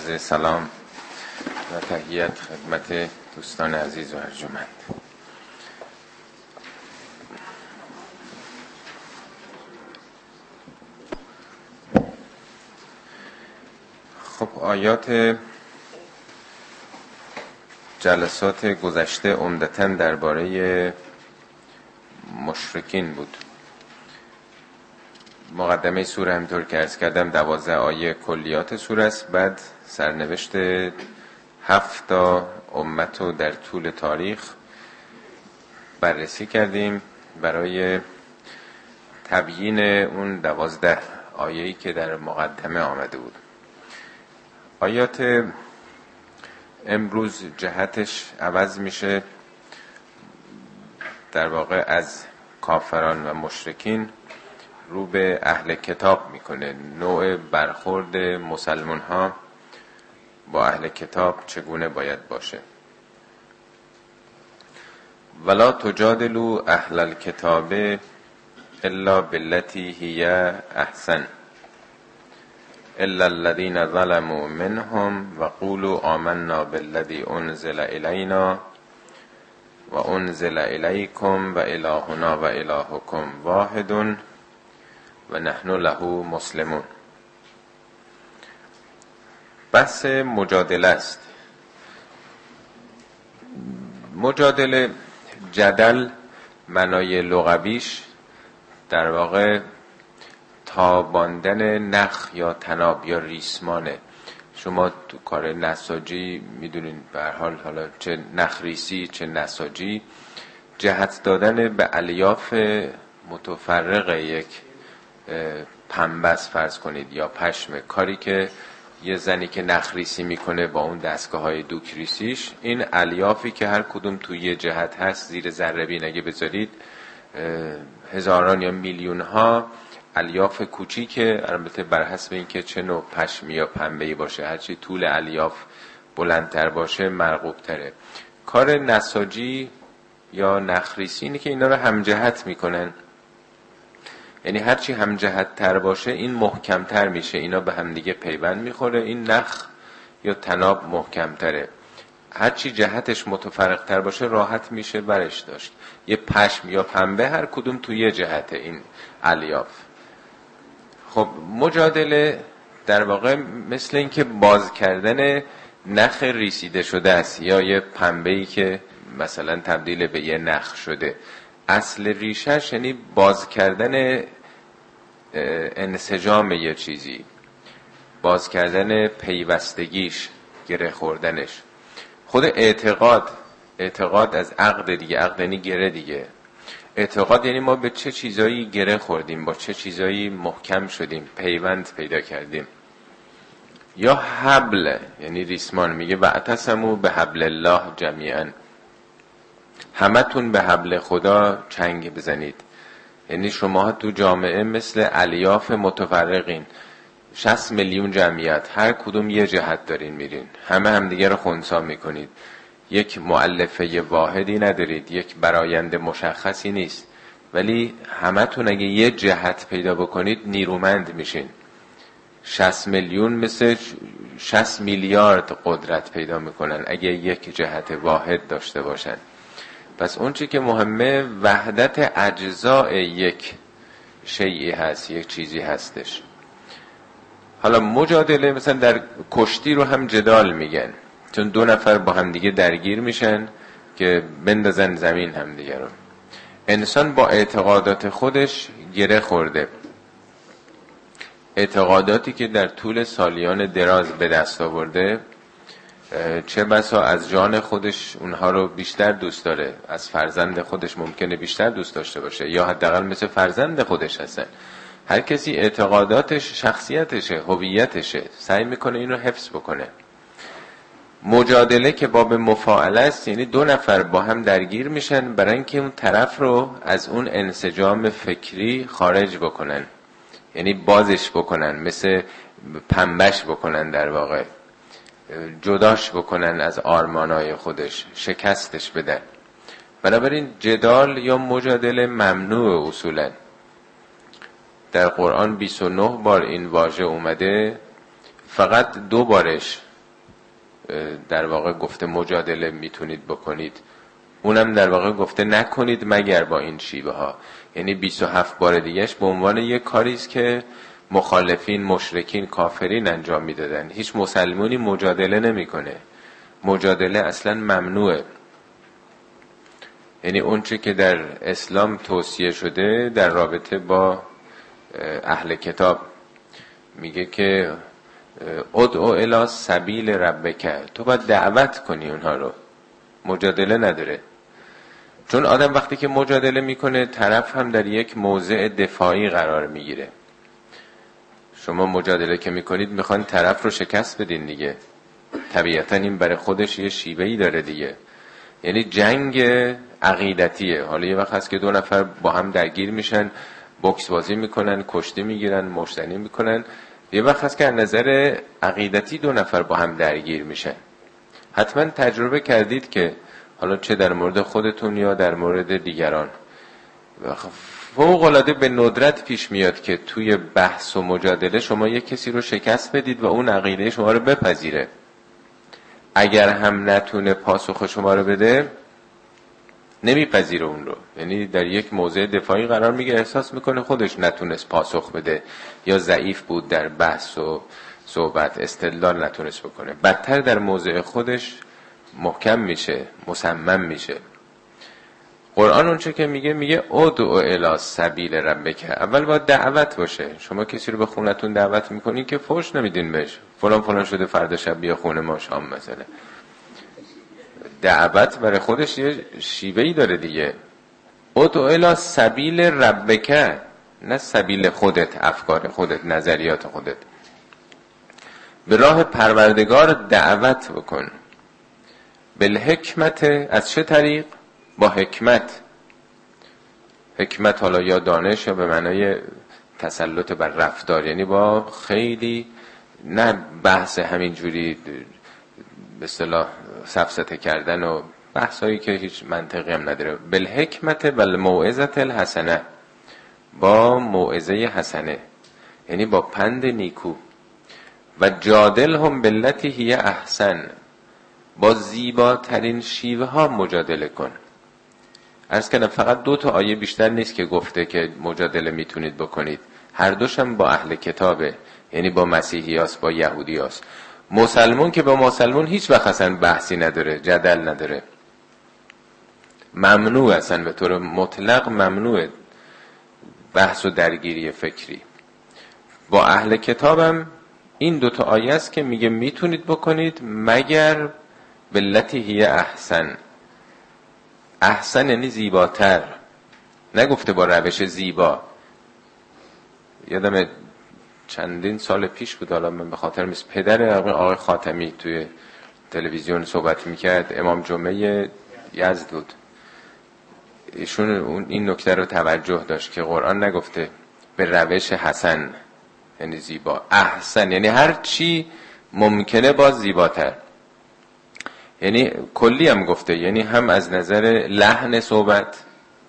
عرض سلام و تحیت خدمت دوستان عزیز و ارجمند. خب آیات جلسات گذشته عمدتاً درباره مشرکین بود. مقدمه سوره همطور که عرض کردم 12 آیه کلیات سوره است. بعد سرنوشت 7 امت رو در طول تاریخ بررسی کردیم برای تبیین اون 12 آیه‌ای که در مقدمه آمده بود. آیات امروز جهتش عوض میشه، در واقع از کافران و مشرکین رو به اهل کتاب میکنه. نوع برخورد مسلمان ها با اهل کتاب چگونه باید باشه. ولا تجادلوا اهل الکتاب الا بالتي هي احسن الا الذين ظلموا منهم وقولوا آمنا بالذي انزل إلينا وانزل إليكم وإلهنا وإلهكم واحد ونحن له مسلمون. بحث مجادله است. مجادله، جدل، معنای لغویش در واقع تاباندن نخ یا طناب یا ریسمانه. شما تو کار نساجی میدونین به هر حال، حالا چه نخریسی چه نساجی، جهت دادن به الیاف متفرق یک پنبس فرض کنید یا پشم، کاری که یه زنی که نخریسی میکنه با اون دستگاه های دوکریسیش، این الیافی که هر کدوم توی یه جهت هست زیر ذره بین اگه بذارید هزاران یا میلیون ها الیاف کوچیکه، البته بر حسب اینکه چه نوع پشمی یا پنبه‌ای باشه، هرچی طول الیاف بلندتر باشه مرغوب تره. کار نساجی یا نخریسی اینه که اینا رو همجهت میکنن، یعنی هرچی همجهت تر باشه این محکم تر میشه، اینا به هم دیگه پیوند میخوره، این نخ یا طناب محکم تره. هرچی جهتش متفرق تر باشه راحت میشه برش داشت. یه پشم یا پنبه هر کدوم توی یه جهت این الیاف. خب مجادله در واقع مثل این که باز کردن نخ ریسیده شده است یا یه پنبه‌ای که مثلا تبدیل به یه نخ شده. اصل ریشش یعنی باز کردن انسجام یه چیزی، باز کردن پیوستگیش، گره خوردنش. خود اعتقاد از عقد دیگه، عقد یعنی گره دیگه. اعتقاد یعنی ما به چه چیزایی گره خوردیم، با چه چیزایی محکم شدیم، پیوند پیدا کردیم. یا حبل یعنی ریسمان، میگه واعتصموا بحبل الله جمیعا، همتون به حبل خدا چنگ بزنید. یعنی شما تو جامعه مثل الیاف متفرقین، 60 میلیون جمعیت، هر کدوم یه جهت دارین میرین، همه همدیگه رو خنثی میکنید، یک مؤلفه واحدی ندارید، یک برآیند مشخصی نیست، ولی همتون اگه یه جهت پیدا بکنید نیرومند میشین. 60 میلیون مثل 60 میلیارد قدرت پیدا میکنن اگه یک جهت واحد داشته باشن. پس اون چی که مهمه وحدت اجزاء یک شیئی هست، یک چیزی هستش. حالا مجادله مثلا در کشتی رو هم جدال میگن، چون دو نفر با هم دیگه درگیر میشن که بندازن زمین هم دیگه رو. انسان با اعتقادات خودش گره خورده، اعتقاداتی که در طول سالیان دراز به دست آورده، چه بسا از جان خودش اونها رو بیشتر دوست داره، از فرزند خودش ممکنه بیشتر دوست داشته باشه، یا حداقل مثل فرزند خودش هستن. هر کسی اعتقاداتش شخصیتشه، هویتشه، سعی میکنه این رو حفظ بکنه. مجادله که باب مفاعله است، یعنی دو نفر با هم درگیر میشن برای اینکه اون طرف رو از اون انسجام فکری خارج بکنن، یعنی بازش بکنن، مثل پنبش بکنن، در واقع جداش بکنن از آرمانای خودش، شکستش بدن. بنابراین جدال یا مجادله ممنوع اصولا. در قرآن 29 بار این واژه اومده، فقط 2 بارش در واقع گفته مجادله میتونید بکنید، اونم در واقع گفته نکنید مگر با این شیوه ها. یعنی 27 بار دیگهش به عنوان یک کاری است که مخالفین، مشرکین، کافرین انجام میدادن. هیچ مسلمانی مجادله نمیکنه. مجادله اصلا ممنوعه. یعنی اون چه که در اسلام توصیه شده در رابطه با اهل کتاب میگه که ادعو الی سبیل ربک، تو باید دعوت کنی اونها رو، مجادله نداره. چون آدم وقتی که مجادله میکنه طرف هم در یک موضع دفاعی قرار میگیره. شما مجادله که میکنید میخوان طرف رو شکست بدین دیگه، طبیعتا این برای خودش یه شیوهی داره دیگه. یعنی جنگ عقیدتیه. حالا یه وقت هست که دو نفر با هم درگیر میشن، بوکس بازی میکنن، کشتی میگیرن، مشتنی میکنن. یه وقت هست که از نظر عقیدتی دو نفر با هم درگیر میشن. حتما تجربه کردید که حالا چه در مورد خودتون یا در مورد دیگران فوق العاده به ندرت پیش میاد که توی بحث و مجادله شما یک کسی رو شکست بدید و اون عقیده شما رو بپذیره. اگر هم نتونه پاسخ شما رو بده، نمیپذیره اون رو. یعنی در یک موضع دفاعی قرار میگیره، احساس میکنه خودش نتونست پاسخ بده یا ضعیف بود در بحث و صحبت، استدلال نتونست بکنه. بدتر در موضع خودش محکم میشه، مصمم میشه. قرآن اون چه که میگه ادعو الی سبیل ربک. اول باید دعوت باشه. شما کسی رو به خونتون دعوت میکنین که فحش نمیدین بهش، فلان شده فردا شب بیا خونه ما شام مثلا. دعوت برای خودش یه شیوهی داره دیگه. ادعو الی سبیل ربک، نه سبیل خودت، افکار خودت، نظریات خودت. به راه پروردگار دعوت بکن. بالحکمت، از چه طریق؟ با حکمت. حکمت حالا یا دانش یا به معنای تسلط بر رفتار، یعنی با خیلی نه بحث همینجوری به اصطلاح سفسطه کردن و بحثایی که هیچ منطقی هم نداره. بالحکمت و الموعظة الحسنه، با موعظه حسنه، یعنی با پند نیکو. و جادلهم باللتی هی احسن، با زیباترین شیوه ها مجادله کن. عرض کردم فقط 2 تا آیه بیشتر نیست که گفته که مجادله میتونید بکنید. هر دوشم با اهل کتابه، یعنی با مسیحی هاست، با یهودی هاست. مسلمون که با مسلمون هیچ وقت اصلا بحثی نداره، جدل نداره. ممنوع، اصلا به طور مطلق ممنوع بحث و درگیری فکری. با اهل کتابم این 2 تا آیه است که میگه میتونید بکنید مگر باللتی هی احسن. احسن یعنی زیباتر، نگفته با روش زیبا. یادم چندین سال پیش بود، حالا من به خاطر نیست، پدر آقای خاتمی توی تلویزیون صحبت میکرد، امام جمعه یزد بود. ایشون این نکته رو توجه داشت که قرآن نگفته به روش حسن یعنی زیبا، احسن یعنی هر چی ممکنه باز زیباتر. یعنی کلی هم گفته، یعنی هم از نظر لحن صحبت،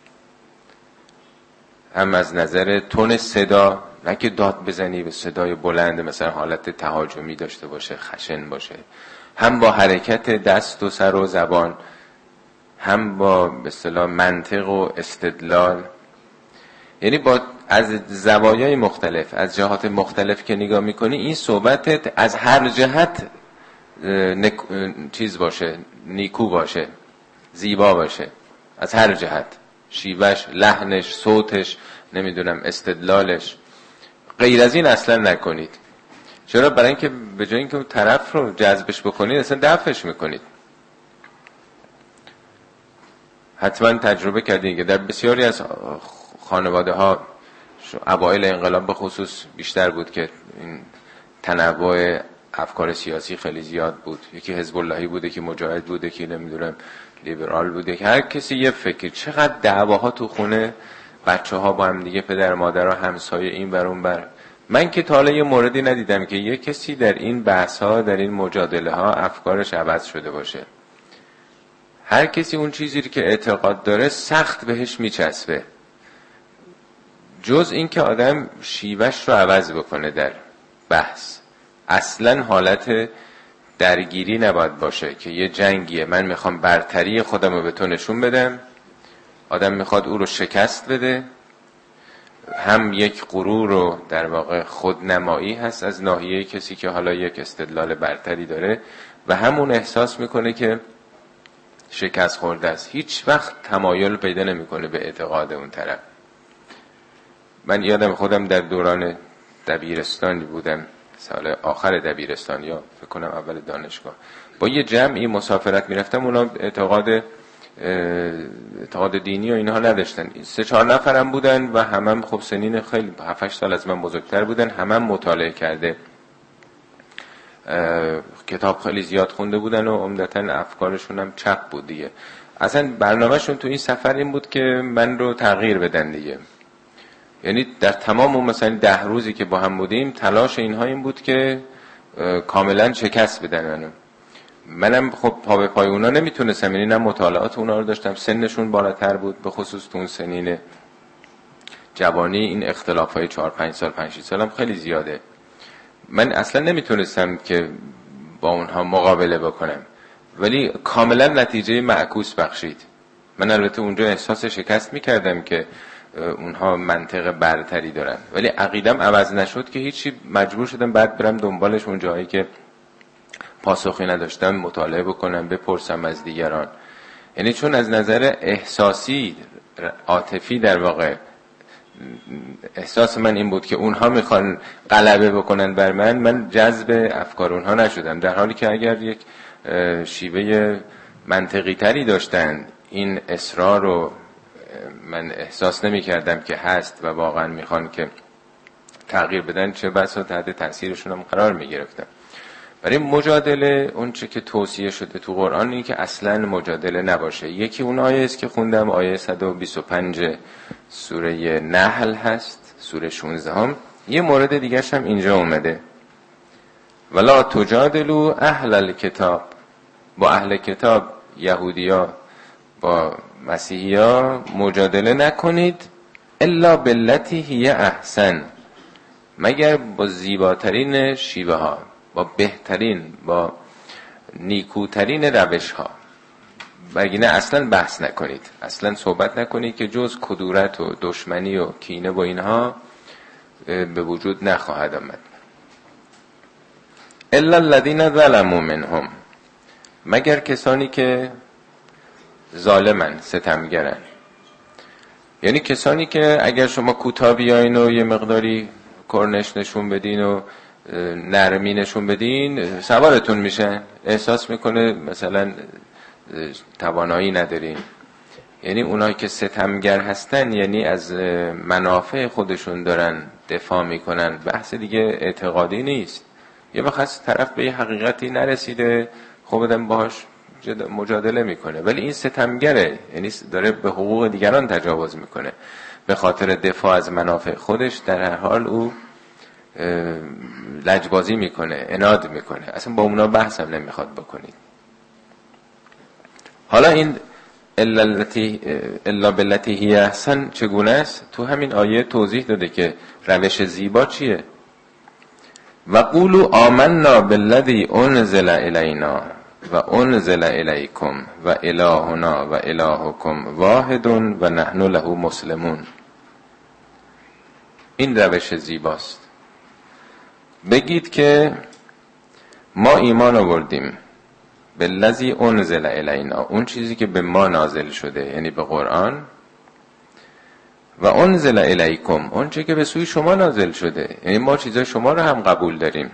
هم از نظر تون صدا، نه که داد بزنی به صدای بلند مثلا حالت تهاجمی داشته باشه، خشن باشه، هم با حرکت دست و سر و زبان، هم با به اصطلاح منطق و استدلال. یعنی با از زوایای مختلف، از جهات مختلف که نگاه میکنی این صحبتت از هر جهت چیز باشه، نیکو باشه، زیبا باشه، از هر جهت، شیوهش، لحنش، صوتش، نمیدونم استدلالش. غیر از این اصلا نکنید. چرا؟ برای اینکه به جای اینکه اون طرف رو جذبش بکنید اصلا دفعش میکنید. حتما تجربه کردین که در بسیاری از خانواده ها اوایل انقلاب به خصوص بیشتر بود که این تنوع افکار سیاسی خیلی زیاد بود. یکی حزب اللهی بوده، که مجاهد بوده، که نمیدونم لیبرال بوده، که هر کسی یه فکر. چقدر دعواها تو خونه، بچه‌ها با هم دیگه، پدر مادر و همسایه این بر اون بر. من که تا حالا یه موردی ندیدم که یه کسی در این بحث‌ها، در این مجادله ها افکارش عوض شده باشه. هر کسی اون چیزی که اعتقاد داره سخت بهش میچسبه، جز این که آدم شیوهش رو عوض بکنه در بحث. اصلا حالت درگیری نباید باشه که یه جنگیه، من میخوام برتری خودم رو به تو نشون بدم، آدم میخواد او رو شکست بده. هم یک غرور و در واقع خودنمایی هست از ناحیه کسی که حالا یک استدلال برتری داره و همون احساس میکنه که شکست خورده است. هیچ وقت تمایل پیدا نمیکنه به اعتقاد اون طرف. من یادم خودم در دوران دبیرستانی بودم، سال آخر دبیرستان یا فکر کنم اول دانشگاه، با یه جمعی مسافرت میرفتم. اونا اعتقاد دینی و اینها نداشتن. 3-4 نفرم بودن و همم خب سنین خیلی 7-8 سال از من بزرگتر بودن، همم مطالعه کرده، کتاب خیلی زیاد خونده بودن و عمدتاً افکارشون هم چپ بود دیگه. اصلا برنامهشون تو این سفر این بود که من رو تغییر بدن دیگه. یعنی در تمام اون مثلا 10 روزی که با هم بودیم تلاش اینها این بود که کاملا شکست بدن منم خب پا به پای اونا نمیتونستم، یعنی نه مطالعات اونا رو داشتم، سنشون بالاتر بود، به خصوص تو اون سنین جوانی این اختلافای 4-5 سال 5-6 سال هم خیلی زیاده. من اصلا نمیتونستم که با اونها مقابله بکنم، ولی کاملا نتیجه معکوس بخشید. من البته اونجا احساس شکست میکردم که اونها منطق برتری دارن، ولی عقیدم عوض نشد که هیچی. مجبور شدم بعد برم دنبالش اون جایی که پاسخی نداشتم مطالعه بکنم، بپرسم از دیگران. یعنی چون از نظر احساسی عاطفی در واقع احساس من این بود که اونها میخوان غلبه بکنن بر من جذب افکار اونها نشدم، در حالی که اگر یک شیوه منطقی تری داشتن این اصرار رو من احساس نمی کردم که هست و واقعا میخوان که تغییر بدن، چه بسا تحت تاثیرشون هم قرار می گرفتم. برای مجادله اون چه که توصیه شده تو قرآن این که اصلا مجادله نباشه. یکی اون آیه است که خوندم، آیه 125 سوره نحل هست، سوره 16 هم. یه مورد دیگه هم اینجا اومده، ولا تجادلوا اهل الکتاب، با اهل کتاب یهودیا با مسیحیا مجادله نکنید، الا باللتی هی احسن، مگر با زیباترین شیوه ها، با بهترین، با نیکوترین روش ها. بگینه اصلا بحث نکنید، اصلا صحبت نکنید که جز کدورت و دشمنی و کینه و اینها به وجود نخواهد آمد. الا الذین ظلموا منهم، مگر کسانی که ظالمن، ستمگرن. یعنی کسانی که اگر شما کوتاه بیاین و یه مقداری کرنش نشون بدین و نرمی نشون بدین سوارتون میشن، احساس میکنه مثلا توانایی ندارین. یعنی اونایی که ستمگر هستن یعنی از منافع خودشون دارن دفاع میکنن، بحث دیگه اعتقادی نیست. یه وقت طرف به یه حقیقتی نرسیده خب بدن باهاش مجادله میکنه، ولی این ستمگره، یعنی داره به حقوق دیگران تجاوز میکنه به خاطر دفاع از منافع خودش. در هر حال او لجبازی میکنه، عناد میکنه، اصلا با اونا بحث هم نمیخواد بکنید. حالا این الا باللتی هی احسن چگونه است؟ تو همین آیه توضیح داده که روش زیبا چیه. و قولوا آمنا بالذی انزل الینا و انزل الیکم و الهنا و الهکم واحد و نحن له مسلمون. این روش زیباست. بگید که ما ایمان آوردیم بالذی انزل الینا، اون چیزی که به ما نازل شده، یعنی به قرآن، و انزل الیکم، اون چیزی که به سوی شما نازل شده، یعنی ما چیزای شما رو هم قبول داریم.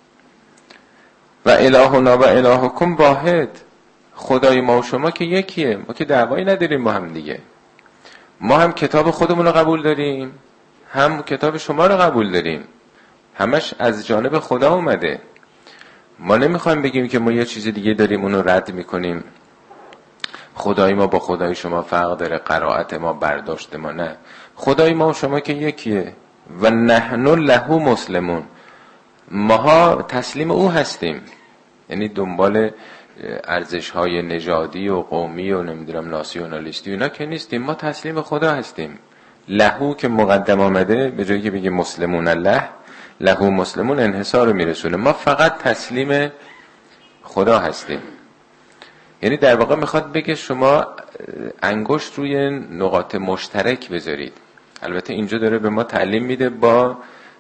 و الهنا و الهکم واحد، خدای ما و شما که یکیه، ما که دعوایی نداریم با هم دیگه. ما هم کتاب خودمون رو قبول داریم، هم کتاب شما رو قبول داریم، همش از جانب خدا اومده. ما نمیخوایم بگیم که ما یه چیز دیگه داریم اونو رد میکنیم، خدای ما با خدای شما فرق داره، قرائت ما، برداشت ما. نه، خدای ما و شما که یکیه. و نحن له مسلمون، ماها تسلیم او هستیم. یعنی دنبال ارزش‌های نژادی و قومی و نمیدونم ناسیونالیستی اینا که نیستیم، ما تسلیم خدا هستیم. لهو که مقدم آمده، به جایی که بگه مسلمون الله، لهو مسلمون انحصار رو میرسونه. ما فقط تسلیم خدا هستیم. یعنی در واقع میخواد بگه شما انگشت روی نقاط مشترک بذارید. البته اینجا داره به ما تعلیم میده با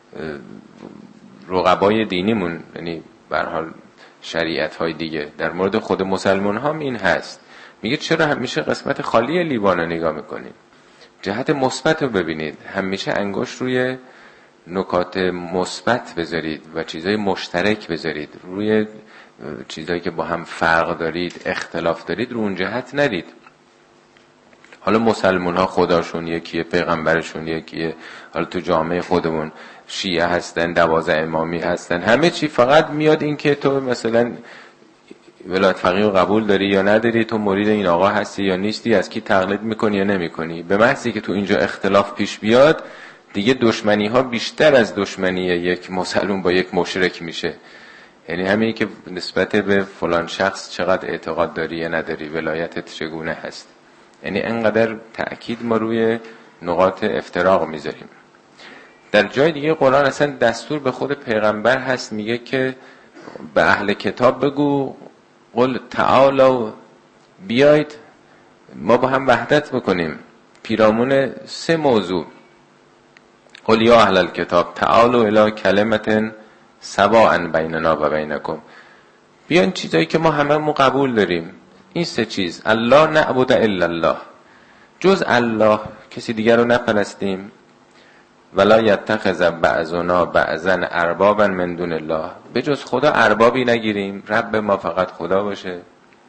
رقبای دینیمون، یعنی به هر حال شریعت های دیگه. در مورد خود مسلمان هم این هست، میگه چرا همیشه قسمت خالی لیوان رو نگاه میکنید؟ جهت مثبت رو ببینید، همیشه انگشت روی نکات مثبت بذارید و چیزای مشترک بذارید، روی چیزایی که با هم فرق دارید، اختلاف دارید، رو اون جهت نرید. حالا مسلمان ها خداشون یکیه، پیغمبرشون یکیه، حالا تو جامعه خودمون شیعه هستن، 12 امامی هستن، همه چی فقط میاد این که تو مثلا ولایت فقیه رو قبول داری یا نداری، تو مرید این آقا هستی یا نیستی، از کی تقلید میکنی یا نمیکنی. به محضی که تو اینجا اختلاف پیش بیاد دیگه دشمنی ها بیشتر از دشمنی یک مسلمان با یک مشرک میشه. یعنی همین که نسبت به فلان شخص چقدر اعتقاد داری یا نداری، ولایتت چگونه هست، یعنی انقدر تأکید ما روی نقاط افتراق میذاریم. در جای دیگه قرآن اصلا دستور به خود پیغمبر هست، میگه که به اهل کتاب بگو قل تعالوا، بیایید ما با هم وحدت بکنیم. پیرامون 3 موضوع، قل یا اهل الکتاب تعالوا الی کلمة سواء بیننا و بینکم، بیاین چیزایی که ما هممون قبول داریم. این 3 چیز، الله نعبد الا الله، جز الله کسی دیگر رو نپرستیم، ولا یتخذ بعضنا بعضا اربابا من دون الله، به جز خدا اربابی نگیریم، رب ما فقط خدا باشه،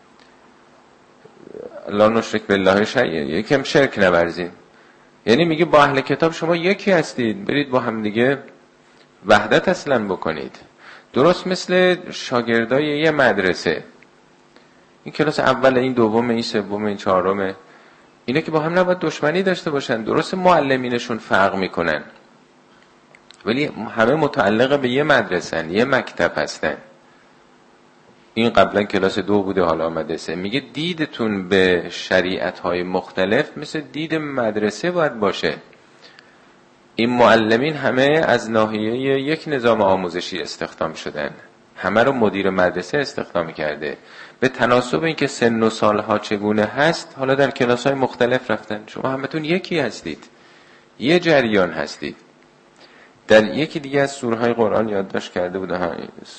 لا نشرک بالله شیئا، یکم شرک نورزیم. یعنی میگه با اهل کتاب شما یکی هستید، برید با هم دیگه وحدت اصلا بکنید. درست مثل شاگردای یه مدرسه، این کلاس اول، این دوم، این سوم، این چهارم، اینه که با هم نباید دشمنی داشته باشن. درست معلمینشون فرق میکنن ولی همه متعلق به یه مدرسن، یه مکتب هستن. این قبلا کلاس 2 بوده، حالا آمده 3. میگه دیدتون به شریعت‌های مختلف مثل دید مدرسه باید باشه. این معلمین همه از ناحیه یک نظام آموزشی استخدام شدن، همه رو مدیر مدرسه استخدام کرده. به تناسب اینکه سن و سالها چگونه هست، حالا در کلاس‌های مختلف رفتن. شما همتون یکی هستید، یه جریان هستید. در یکی دیگه از سوره‌های قرآن یادداشت کرده بودم،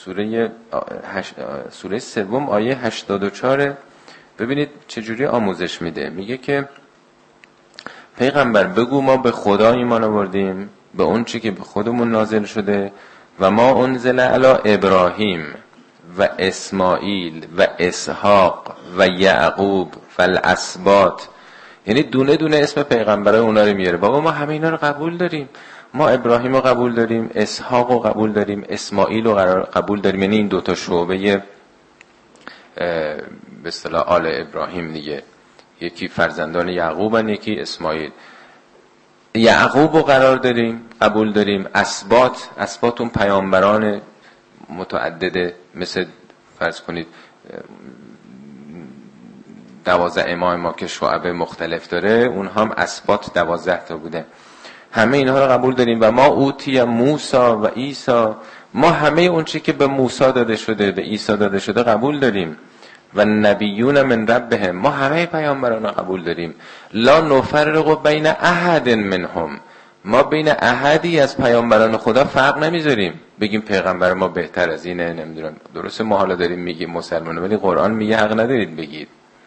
سوره 3 آیه 84، ببینید چجوری آموزش میده. میگه که پیغمبر بگو ما به خدا ایمان آوردیم، به اون چی که به خودمون نازل شده، و ما انزل علی ابراهیم و اسماعیل و اسحاق و یعقوب و الاسباط. یعنی دونه دونه اسم پیغمبرای اونا رو میاره. بابا ما همه اینا رو قبول داریم، ما ابراهیم رو قبول داریم، اسحاق رو قبول داریم، اسماعیل رو قبول داریم. یعنی این 2 تا شعبه به اصطلاح آل ابراهیم دیگه، یکی فرزندان یعقوبن، یکی اسماعیل. یعقوب رو قرار داریم، قبول داریم. اسباط اون پیامبران متعدده، مثل فرض کنید 12 امام ما که شعب مختلف داره، اونها هم اسباط 12 تا بوده. همه اینها رو قبول داریم. و ما اوتی موسی و عیسی، ما همه اون چی که به موسی داده شده، به عیسی داده شده قبول داریم. و نبیون من ربهم، ما همه پیامبران رو قبول داریم. لا نفرق بین احد منهم، ما بین احدی از پیامبران خدا فرق نمیذاریم بگیم پیغمبر ما بهتر از اینه. نمیدونم، درسته ما حالا داریم میگیم مسلمانه، ولی قرآن میگه حق ندارید بگید.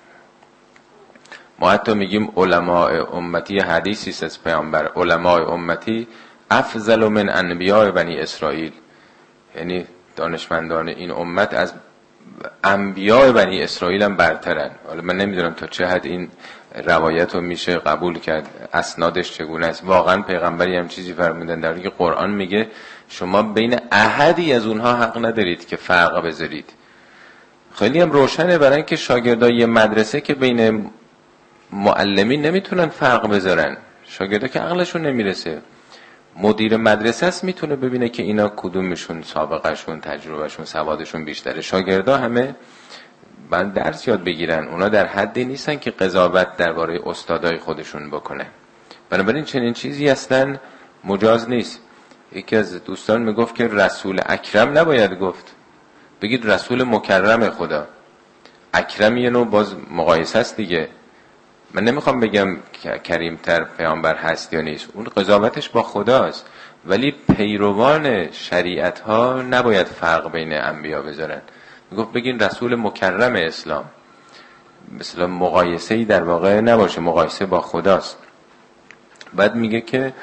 ما حتی میگیم علماء امتی، حدیثی از پیامبر، علماء امتی افضل من انبیاء بنی اسرائیل، یعنی دانشمندان این امت از انبیاء بنی اسرائیل هم برترن. حالا من نمیدونم تا چه حد این روایت رو میشه قبول کرد، اسنادش چگونه است. واقعا پیغمبری هم چیزی فرمودن در حالی که قرآن میگه شما بین احدی از اونها حق ندارید که فرق بذارید. خیلی هم روشنه برای اینکه شاگردای مدرسه که بین معلمین نمیتونن فرق بذارن، شاگردا که عقلشون نمیرسه. مدیر مدرسه است میتونه ببینه که اینا کدومشون سابقهشون، تجربهشون، سوادشون بیشتره. شاگردا همه باید درس یاد بگیرن، اونا در حدی نیستن که قضاوت درباره استادای خودشون بکنه. بنابراین چنین چیزی اصلا مجاز نیست. یکی از دوستان میگفت که رسول اکرم نباید گفت، بگید رسول مکرم خدا. اکرم یه نوع باز مقایسه است دیگه. من نمیخوام بگم کریمتر پیامبر هست یا نیست، اون قضاوتش با خداست، ولی پیروان شریعت ها نباید فرق بین انبیا بذارن. میگفت بگین رسول مکرم اسلام، مثلا مقایسه‌ای در واقع نباشه، مقایسه با خداست. بعد میگه که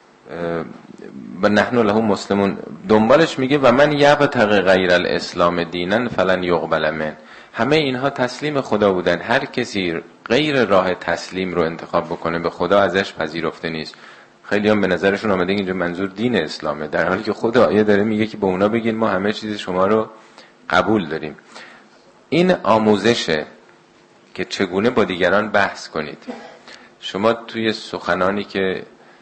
و نحن له مسلمون، دنبالش میگه و من یبتغی غیر الاسلام دینا فلن یقبل منه. همه اینها تسلیم خدا بودن، هر کسی غیر راه تسلیم رو انتخاب بکنه به خدا ازش پذیرفته نیست. خیلی هم به نظرشون آمده اینجا منظور دین اسلامه، در حالی که خود آیه داره میگه که به اونا بگین ما همه چیز شما رو قبول داریم. این آموزشه که چگونه با دیگران بحث کنید. شما توی سخنانی که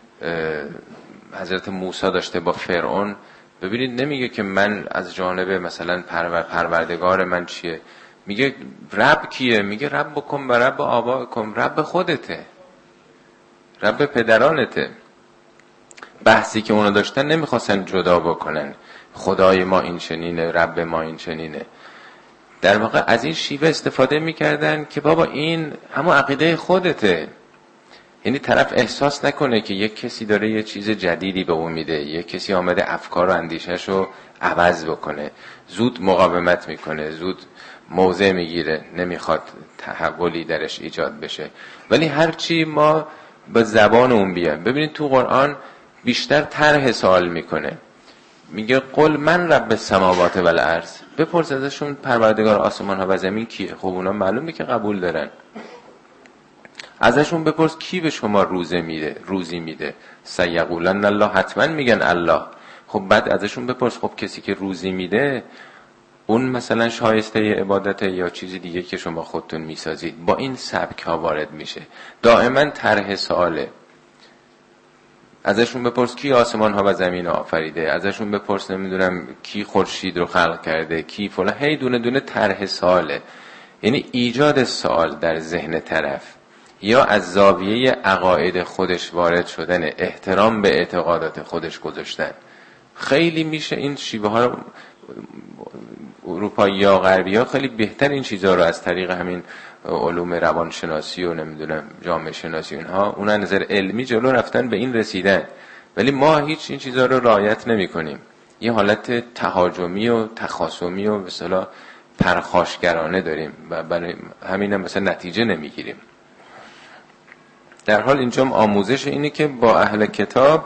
حضرت موسی داشته با فرعون ببینید نمیگه که من از جانب مثلا پروردگار من چیه، میگه رب کیه، میگه رب بکن و رب آبائکم، رب خودته، رب پدرانته. بحثی که اونا داشتن نمیخواستن جدا بکنن، خدای ما این چنینه، رب ما این چنینه. در واقع از این شیوه استفاده میکردن که بابا این همون عقیده خودته. یعنی طرف احساس نکنه که یک کسی داره یه چیز جدیدی به اون میده، یک کسی آمده افکار و اندیشش رو عوض بکنه، زود مقاومت میکنه، زود موضع میگیره، نمیخواد تحولی درش ایجاد بشه. ولی هرچی ما به زبان اون بیان، ببینید تو قرآن بیشتر طرح سوال میکنه، میگه قل من رب السماوات و الارض، بپرس ازشون پروردگار آسمان ها و زمین کیه. خب اونا معلومه که قبول دارن. ازشون بپرس کی به شما روزی میده، سیقولن الله، حتما میگن الله. خب بعد ازشون بپرس خب کسی که روزی میده اون مثلا شایسته عبادت یا چیزی دیگه که شما خودتون میسازید. با این سبک ها وارد میشه، دائما طرح سواله. ازشون بپرس کی آسمان ها و زمین آفریده، ازشون بپرس نمیدونم کی خورشید رو خلق کرده، کی فلان. هی دونه دونه طرح سواله، یعنی ایجاد سوال در ذهن طرف، یا از زاویه عقاید خودش وارد شدن، احترام به اعتقادات خودش گذاشتن. خیلی میشه این شیوه ها رو اروپایی یا غربی ها خیلی بهتر این چیزها رو از طریق همین علوم روانشناسی و نمیدونم جامعه شناسی اینها اون نظر علمی جلو رفتن به این رسیدن، ولی ما هیچ این چیزها رو رعایت نمی کنیم. یه حالت تهاجمی و تخاصمی و مثلا پرخاشگرانه داریم و برای همین هم مثلا نتیجه نمیگیریم. در حال اینجا آموزش اینه که با اهل کتاب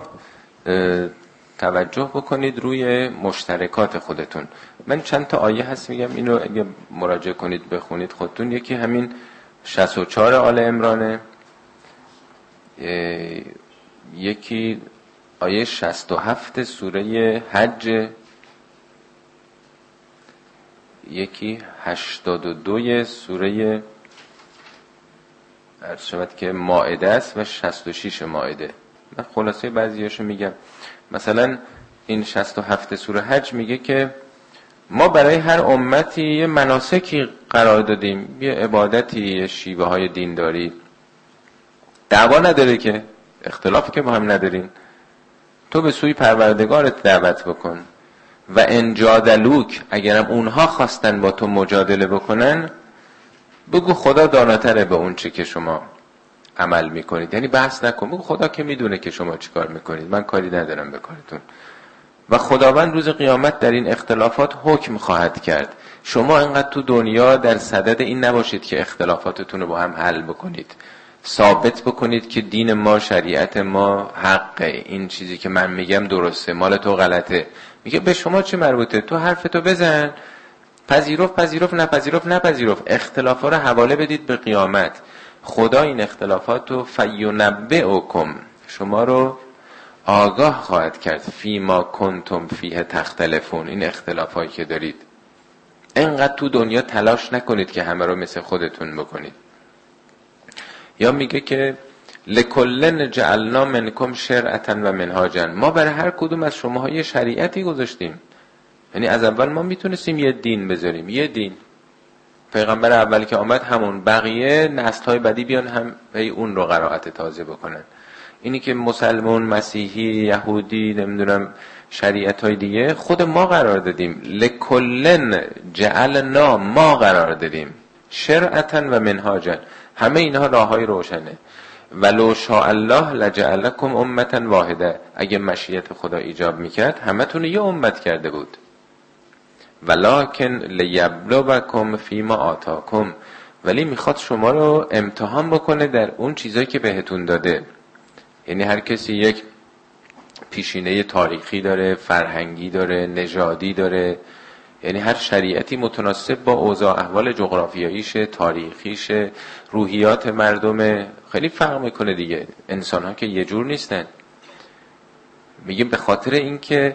توجه بکنید روی مشترکات خودتون. من چند تا آیه هست میگم، اینو اگه مراجعه کنید بخونید خودتون. یکی همین 64 آل عمرانه، یکی آیه 67 سوره حج، یکی 82 سوره عرض شود که مائده است و 66 مائده. من خلاصه بعضیاشو میگم. مثلا این 67 سوره حج میگه که ما برای هر امتی یه مناسکی قرار دادیم، یه عبادتی، یه شیوه های دینداری. دعوا نداره که، اختلافی که با هم ندارین. تو به سوی پروردگارت دعوت بکن و ان جادلوک، اگرم اونها خواستن با تو مجادله بکنن بگو خدا داناتره به اون چه که شما عمل میکنید. یعنی بحث نکن، بگو خدا که میدونه که شما چی کار میکنید، من کاری ندارم به کارتون. و خداوند روز قیامت در این اختلافات حکم خواهد کرد. شما انقدر تو دنیا در صدد این نباشید که اختلافاتتون رو با هم حل بکنید، ثابت بکنید که دین ما، شریعت ما حقه، این چیزی که من میگم درسته، مال تو غلطه. میگه به شما چه مربوطه، تو حرفتو بزن، پذیرفت نپذیرفت. اختلافات رو حواله بدید به قیامت. خدا این اختلافات رو فینبئکم، شما رو آگاه خواهد کرد، فی ما کنتم فیه تختلفون، این اختلافایی که دارید. انقدر تو دنیا تلاش نکنید که همه رو مثل خودتون بکنید. یا میگه که لکلن جعلنا منکم شرعتا و منهاجا، ما برای هر کدوم از شماها یه شریعتی گذاشتیم. یعنی از اول ما میتونستیم یه دین بذاریم، یه دین. پیغمبر اول که آمد همون، بقیه نسل‌های بعدی بیان هم اون رو قرائت تازه بکنن. اینی که مسلمان، مسیحی، یهودی، نمیدونم شریعت های دیگه خود ما قرار دادیم. لکلن جعلنا، ما قرار دادیم شرعتا و منهاجا، همه اینها راه های روشنه. ولو شاء الله لجعلکم امتا واحده، اگه مشیت خدا ایجاب میکرد همتون یه امت کرده بود. ولکن لیبلوکم فیما آتاکم، ولی میخواد شما رو امتحان بکنه در اون چیزایی که بهتون داده. یعنی هر کسی یک پیشینه تاریخی داره، فرهنگی داره، نژادی داره، یعنی هر شریعتی متناسب با اوضاع احوال جغرافیاییشه، تاریخیشه، روحیات مردم خیلی فرق میکنه دیگه. انسان ها که یه جور نیستن. میگیم به خاطر اینکه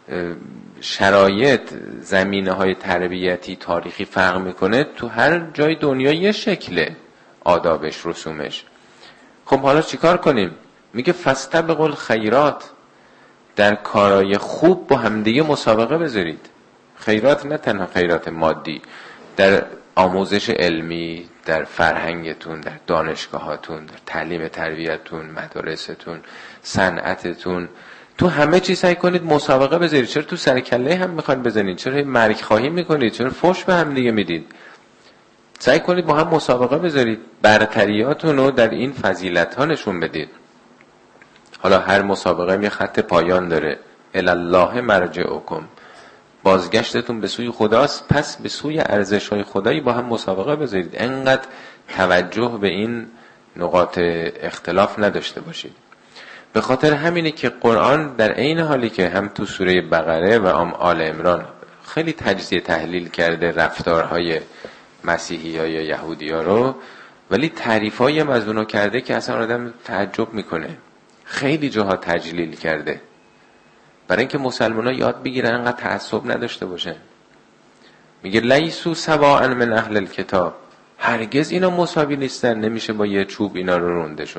شرایط، زمینه های تربیتی، تاریخی فرق میکنه، تو هر جای دنیا یه شکله آدابش، رسومش. خب حالا چیکار کنیم؟ میگه فاستبقوا الخیرات، در کارهای خوب با همدیگه مسابقه بذارید. خیرات نه تنها خیرات مادی، در آموزش علمی، در فرهنگتون، در دانشگاهاتون، در تعلیم تربیتتون، مدارستون، صنعتتون، تو همه چیز سعی کنید مسابقه بذارید. چرا تو سرکله هم میخواید بزنید؟ چرا مرگ خواهی میکنید؟ چرا فحش به هم دیگه میدید؟ سعی کنید با هم مسابقه بذارید، برتریاتون رو در این فضیلت ها نشون بدید. حالا هر مسابقه یه خط پایان داره. الالله مرجعکم، بازگشتتون به سوی خداست، پس به سوی ارزش‌های خدایی با هم مسابقه بذارید. انقدر توجه به این نقاط اختلاف نداشته باشید. به خاطر همینه که قرآن در عین حالی که هم تو سوره بقره و آل عمران خیلی تجزیه تحلیل کرده رفتارهای مسیحی ها یا یهودی ها رو، ولی تعریفای مضمونو کرده که اصلا آدم تعجب میکنه. خیلی جاها تجلیل کرده برای اینکه مسلمان ها یاد بگیرن انقدر تعصب نداشته باشن. میگه لیسو سواء من اهل الکتاب، هرگز اینا مساوی نیستن، نمیشه با یه چوب اینا رو روندشون.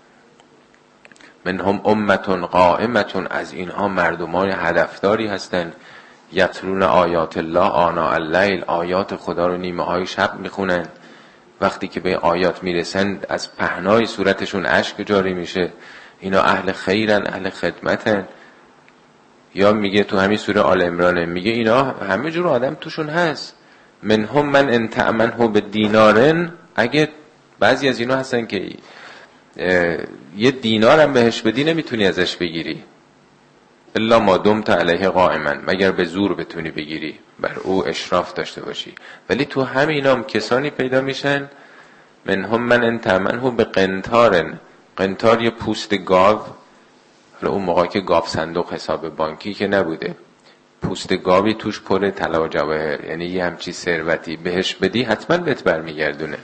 منهم امتون قائمتون، از اینها مردمان هدفداری هستن، یتلون آیات الله آناء اللیل، آیات خدا رو نیمه های شب میخونن. وقتی که به آیات میرسن از پهنای صورتشون اشک جاری میشه. اینا اهل خیرن، اهل خدمتن. یا میگه تو همین سوره آل عمران، میگه اینا همه جور آدم توشون هست. منهم من ان تأمنه بدینارن، اگه بعضی از اینا هستن که یه دینار هم بهش بدی نمیتونی ازش بگیری، الا ما دمت علیه قائما، مگر به زور بتونی بگیری، بر او اشراف داشته باشی. ولی تو همین هم کسانی پیدا میشن، منهم من ان تأمنه بقنطارن، قنطار یه پوست گاو، حالا اون موقع که گاو صندوق حساب بانکی که نبوده، پوست گاوی توش پر طلا و جواهر، یعنی یه همچی ثروتی بهش بدی حتما بهت برمیگردونه.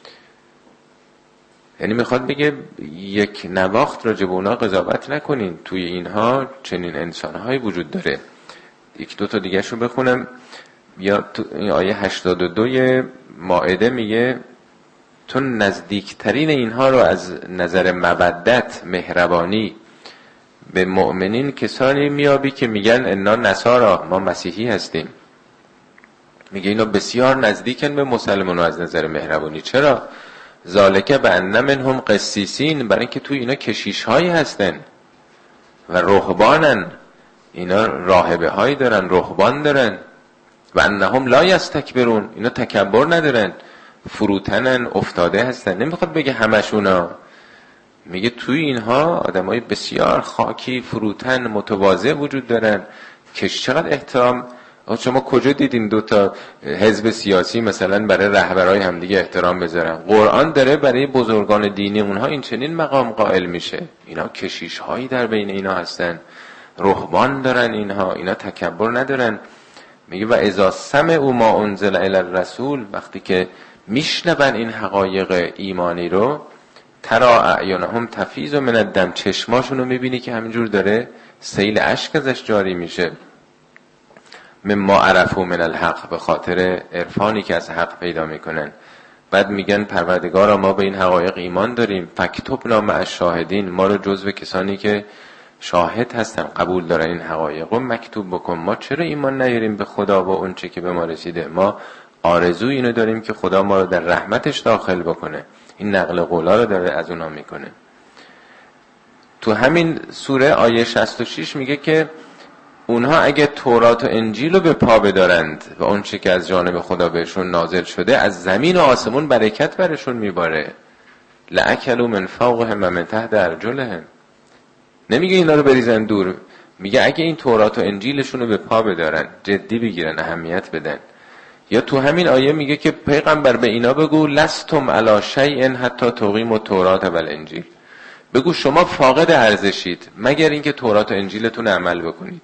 یعنی میخواد بگه یک نواخت راجع به اونا قضاوت نکنین، توی اینها چنین انسانهایی وجود داره. یک دو تا دیگه شو بخونم. یا تو این آیه 82 مائده میگه تو نزدیکترین اینها رو از نظر مودت، مهربانی به مؤمنین کسانی میابی که میگن انا نصارا، ما مسیحی هستیم. میگه اینا بسیار نزدیکن به مسلمانو از نظر مهربانی. چرا؟ ذالک بان منهم قسیسین، برای اینکه تو اینا کشیش هایی هستن و رهبانن، اینا راهبه هایی دارن، رهبان دارن. و انهم لا یستکبرون، اینا تکبر ندارن، فروتنن، افتاده هستن. نمیخواد بگه همشونا، میگه توی اینها آدمای بسیار خاکی، فروتن، متواضع وجود دارن که چقدر احترام. شما کجا دیدین دو تا حزب سیاسی مثلا برای رهبرای همدیگه احترام بذارن؟ قرآن داره برای بزرگان دینی اونها این چنین مقام قائل میشه. اینا کشیش هایی در بین اینا هستن، رهبان دارن، اینا تکبر ندارن. میگه و اذا سمعوا ما انزل الی الرسول، وقتی که میشنون این حقایق ایمانی رو، ترا اعینهم تفیض من الدم، چشماشون رو میبینی که همینجور داره سیل اشک ازش جاری میشه. مما عرفوا من الحق، به خاطر عرفانی که از حق پیدا میکنن. بعد میگن پروردگارا ما به این حقایق ایمان داریم، فاکتبنا مع الشاهدین، ما رو جزو کسانی که شاهد هستن، قبول دارن این حقایق رو مکتوب بکن. ما چرا ایمان نیاریم به خدا و اون چه که به ما رسیده؟ ما آرزو اینو داریم که خدا ما رو در رحمتش داخل بکنه. این نقل قولا رو داره از اونا میکنه. تو همین سوره آیه 66 میگه که اونها اگه تورات و انجیل رو به پا بدارند و اون چه که از جانب خدا بهشون نازل شده، از زمین و آسمون برکت برشون میباره. لأکلوا من فوقهم و من تحت ارجلهم. نمیگه اینا رو بریزن دور، میگه اگه این تورات و انجیلشون رو به پا بدارن، جدی بگیرن، اهمیت بدن. یا تو همین آیه میگه که پیغمبر به اینا بگو لستم علی شیء حتی تقیموا التوراة و الانجیل. بگو شما فاقد ارزشید مگر اینکه تورات و انجیلتون عمل بکنید.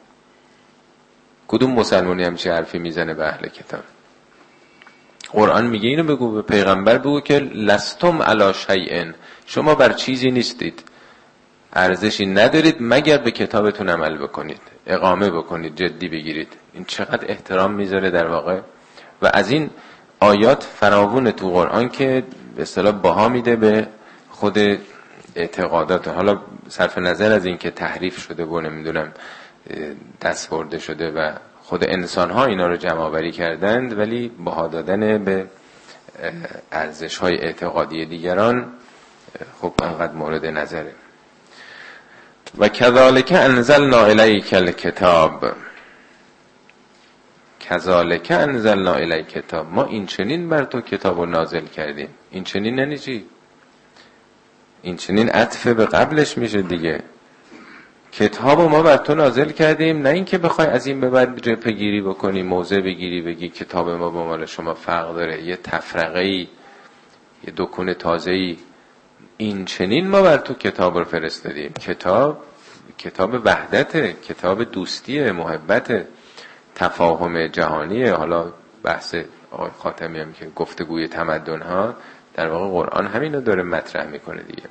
کدوم مسلمانی همچین حرفی میزنه به اهل کتاب؟ قرآن میگه اینو بگو، به پیغمبر بگو که لستم علی شیء، شما بر چیزی نیستید، ارزشی ندارید مگر به کتابتون عمل بکنید، اقامه بکنید، جدی بگیرید. این چقدر احترام میذاره در واقع. و از این آیات فراوون تو قرآن که به اصطلاح بها میده به خود اعتقادات. حالا صرف نظر از این که تحریف شده و نمیدونم دست برده شده و خود انسان ها اینا رو جمع آوری کردند، ولی بها دادن به ارزش های اعتقادی دیگران خب انقدر مورد نظره. و کذالک انزلنا الیک الکتاب، کذالک انزلنا الیک کتاب، ما این چنین بر تو کتاب رو نازل کردیم. این چنین یعنی چی؟ این چنین عطف به قبلش میشه دیگه. کتاب رو ما بر تو نازل کردیم، نه اینکه بخوای از این به بعد جبهه گیری بکنی، موضع بگیری بگی کتاب ما با مال شما فرق داره، یه تفرقه‌ای، یه دکون تازه‌ای. این چنین ما بر تو کتاب رو فرستادیم. کتاب وحدته، کتاب دوستی، محبت، تفاهم جهانیه. حالا بحث آقای خاتمی هم که گفتگوی تمدن ها، در واقع قرآن همینو داره مطرح میکنه دیگه.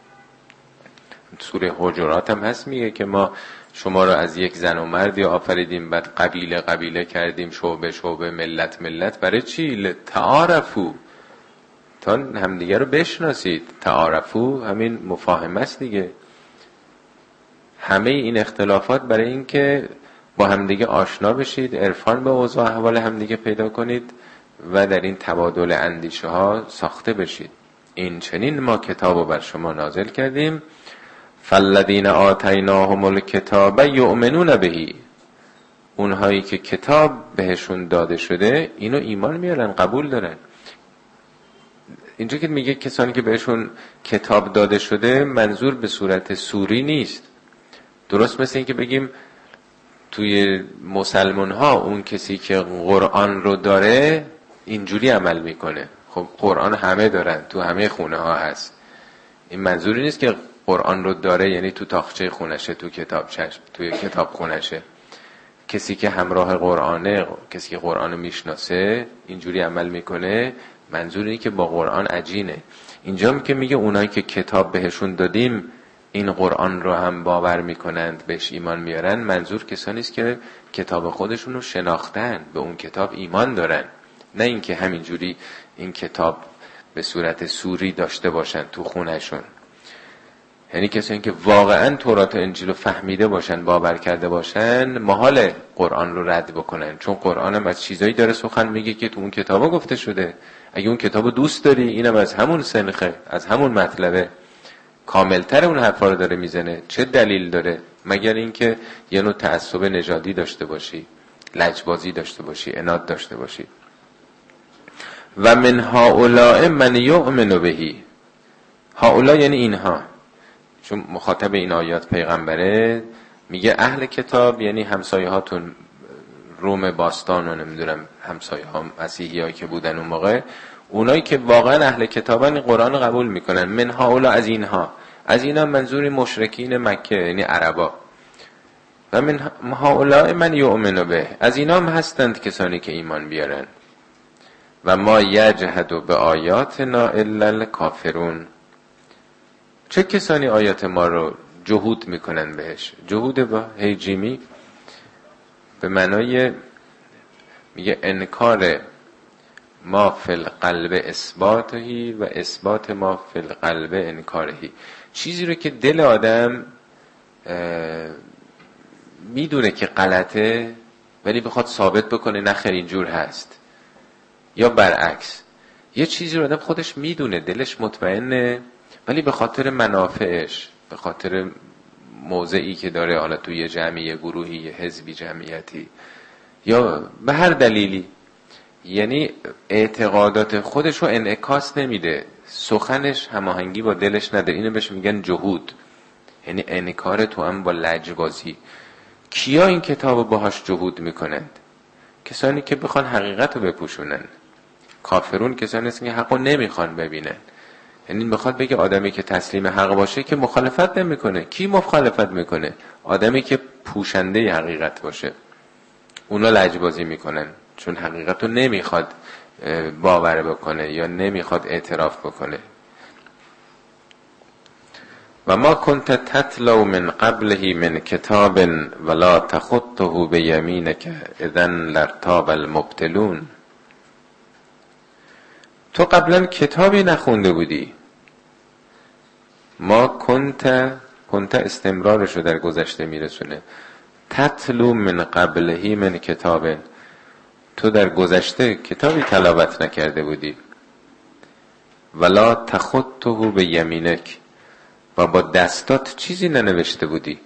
سوره حجرات هم هست میگه که ما شما رو از یک زن و مردی آفریدیم، بعد قبیله قبیله کردیم، شعبه شعبه، ملت ملت. برای چی؟ لتعارفوا، تا همدیگه رو بشناسید. تعارفوا همین مفاهمه است دیگه. همه این اختلافات برای این که با همدیگه آشنا بشید، عرفان به اوضاع احوال همدیگه پیدا کنید و در این تبادل اندیشه ها ساخته بشید. این چنین ما کتابو بر شما نازل کردیم. فالذین آتیناهم الکتاب یؤمنون به، اونهایی که کتاب بهشون داده شده اینو ایمان میارن، قبول دارن. اینجا که میگه کسانی که بهشون کتاب داده شده، منظور به صورت سوری نیست. درست مثل این که بگیم توی مسلمان ها اون کسی که قرآن رو داره اینجوری عمل میکنه. خب قرآن همه دارن، تو همه خونه ها هست. این منظوری نیست که قرآن رو داره یعنی تو تاقچه خونشه، تو کتابچش، توی کتاب خونشه. کسی که همراه قرآنه، کسی که قرآن رو میشناسه اینجوری عمل میکنه. منظور اینه که با قرآن عجینه. اینجا که میگه اونایی که کتاب بهشون دادیم این قرآن رو هم باور میکنند، بهش ایمان میارن، منظور کسانی است که کتاب خودشون رو شناختن، به اون کتاب ایمان دارن، نه اینکه همینجوری این کتاب به صورت سوری داشته باشن تو خونهشون. یعنی کسانی که واقعا تورات و انجیل رو فهمیده باشن، باور کرده باشن، محال قرآن رو رد بکنن، چون قرآن هم از چیزایی داره سخن میگه که تو اون کتابا گفته شده. اگه اون کتابو دوست داری، اینم از همون سنخه، از همون مطلبه، کاملتر اون حرفا رو داره میزنه. چه دلیل داره مگر اینکه یه نوع تعصب نژادی داشته باشی، لجبازی داشته باشی، عناد داشته باشی. و من هؤلاء من یؤمن به، هؤلاء یعنی اینها، چون مخاطب این آیات پیغمبره. میگه اهل کتاب یعنی همسایه هاتون، روم باستان و نمیدونم همسایه ها مسیحی هایی که بودن اون موقع، اونایی که واقعا اهل کتابن قرآن قبول میکنن. من هؤلاء، از اینها، از اینا منظور مشرکین مکه یعنی عربا. و من هؤلاء من یؤمن به، از اینا هم هستند کسانی که ایمان بیارن. و ما یجحد به آیاتنا الا الکافرون، چه کسانی آیات ما رو جهود میکنن بهش؟ جهود با هیجیمی به معنای میگه انکار ما فی القلب اثباتهی و اثبات ما فی القلب انکارهی. چیزی رو که دل آدم میدونه که غلطه ولی بخواد ثابت بکنه نه خیر اینجور هست، یا برعکس یه چیزی رو آدم خودش میدونه، دلش مطمئنه، ولی به خاطر منافعش، به خاطر موضعی که داره، حالا توی یه جمعی، گروهی، یه حزبی، جمعیتی، یا به هر دلیلی، یعنی اعتقادات خودش رو انعکاس نمیده، سخنش هماهنگی با دلش نداره، اینو بهش میگن جهود، یعنی انکار تو هم با لجبازی. کیا این کتابو باهاش جهود میکنند؟ کسانی که بخوان حقیقت رو بپوشونن. کافرون کسانی هستن که حق رو نمیخوان ببینن. یعنی میخواد بگه آدمی که تسلیم حق باشه که مخالفت نمیکنه. کی مخالفت میکنه؟ آدمی که پوشنده حقیقت باشه. اونا لجبازی میکنن چون حقیقت رو نمیخواد باور بکنه یا نمیخواد اعتراف بکنه. و ما کنت تتلو من قبله من کتاب ولا تخطه بیمینک اذن لارتاب المبتلون. تو قبلا کتابی نخونده بودی. ما کنت استمرارشو در گذشته میرسونه. تتلو من قبله من کتاب، تو در گذشته کتابی تلاوت نکرده بودی. ولا تخطه بیمینک، و با دستات چیزی ننوشته بودی.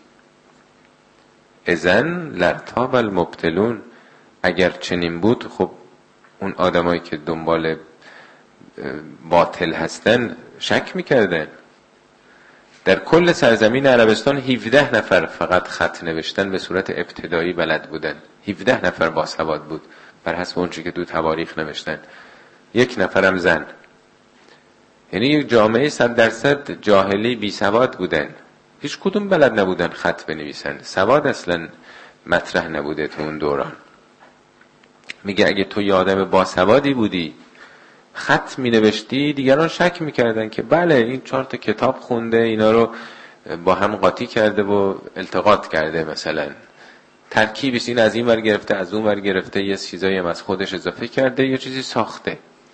اذن لارتاب المبتلون، اگر چنین بود خب اون آدمایی که دنبال باطل هستن شک میکردن. در کل سرزمین عربستان 17 نفر فقط خط نوشتن به صورت ابتدایی بلد بودن. 17 نفر باسواد بود بر حسب اون چیزی که تو تواریخ نوشتن. 1 نفرم زن. یعنی یک جامعه 100% جاهلی بی سواد بودن. هیچ کدوم بلد نبودن خط بنویسن. سواد اصلا مطرح نبوده تو اون دوران. میگه اگه تو یه آدم باسوادی بودی خط می نوشتی، دیگران شک میکردن که بله این 4 تا کتاب خونده، اینا رو با هم قاطی کرده و التقاط کرده، مثلا ترکیبی این از این ور گرفته از اون ور گرفته، یه چیزایی هم از خودش اضافه کرده، یه چیزی ساخته.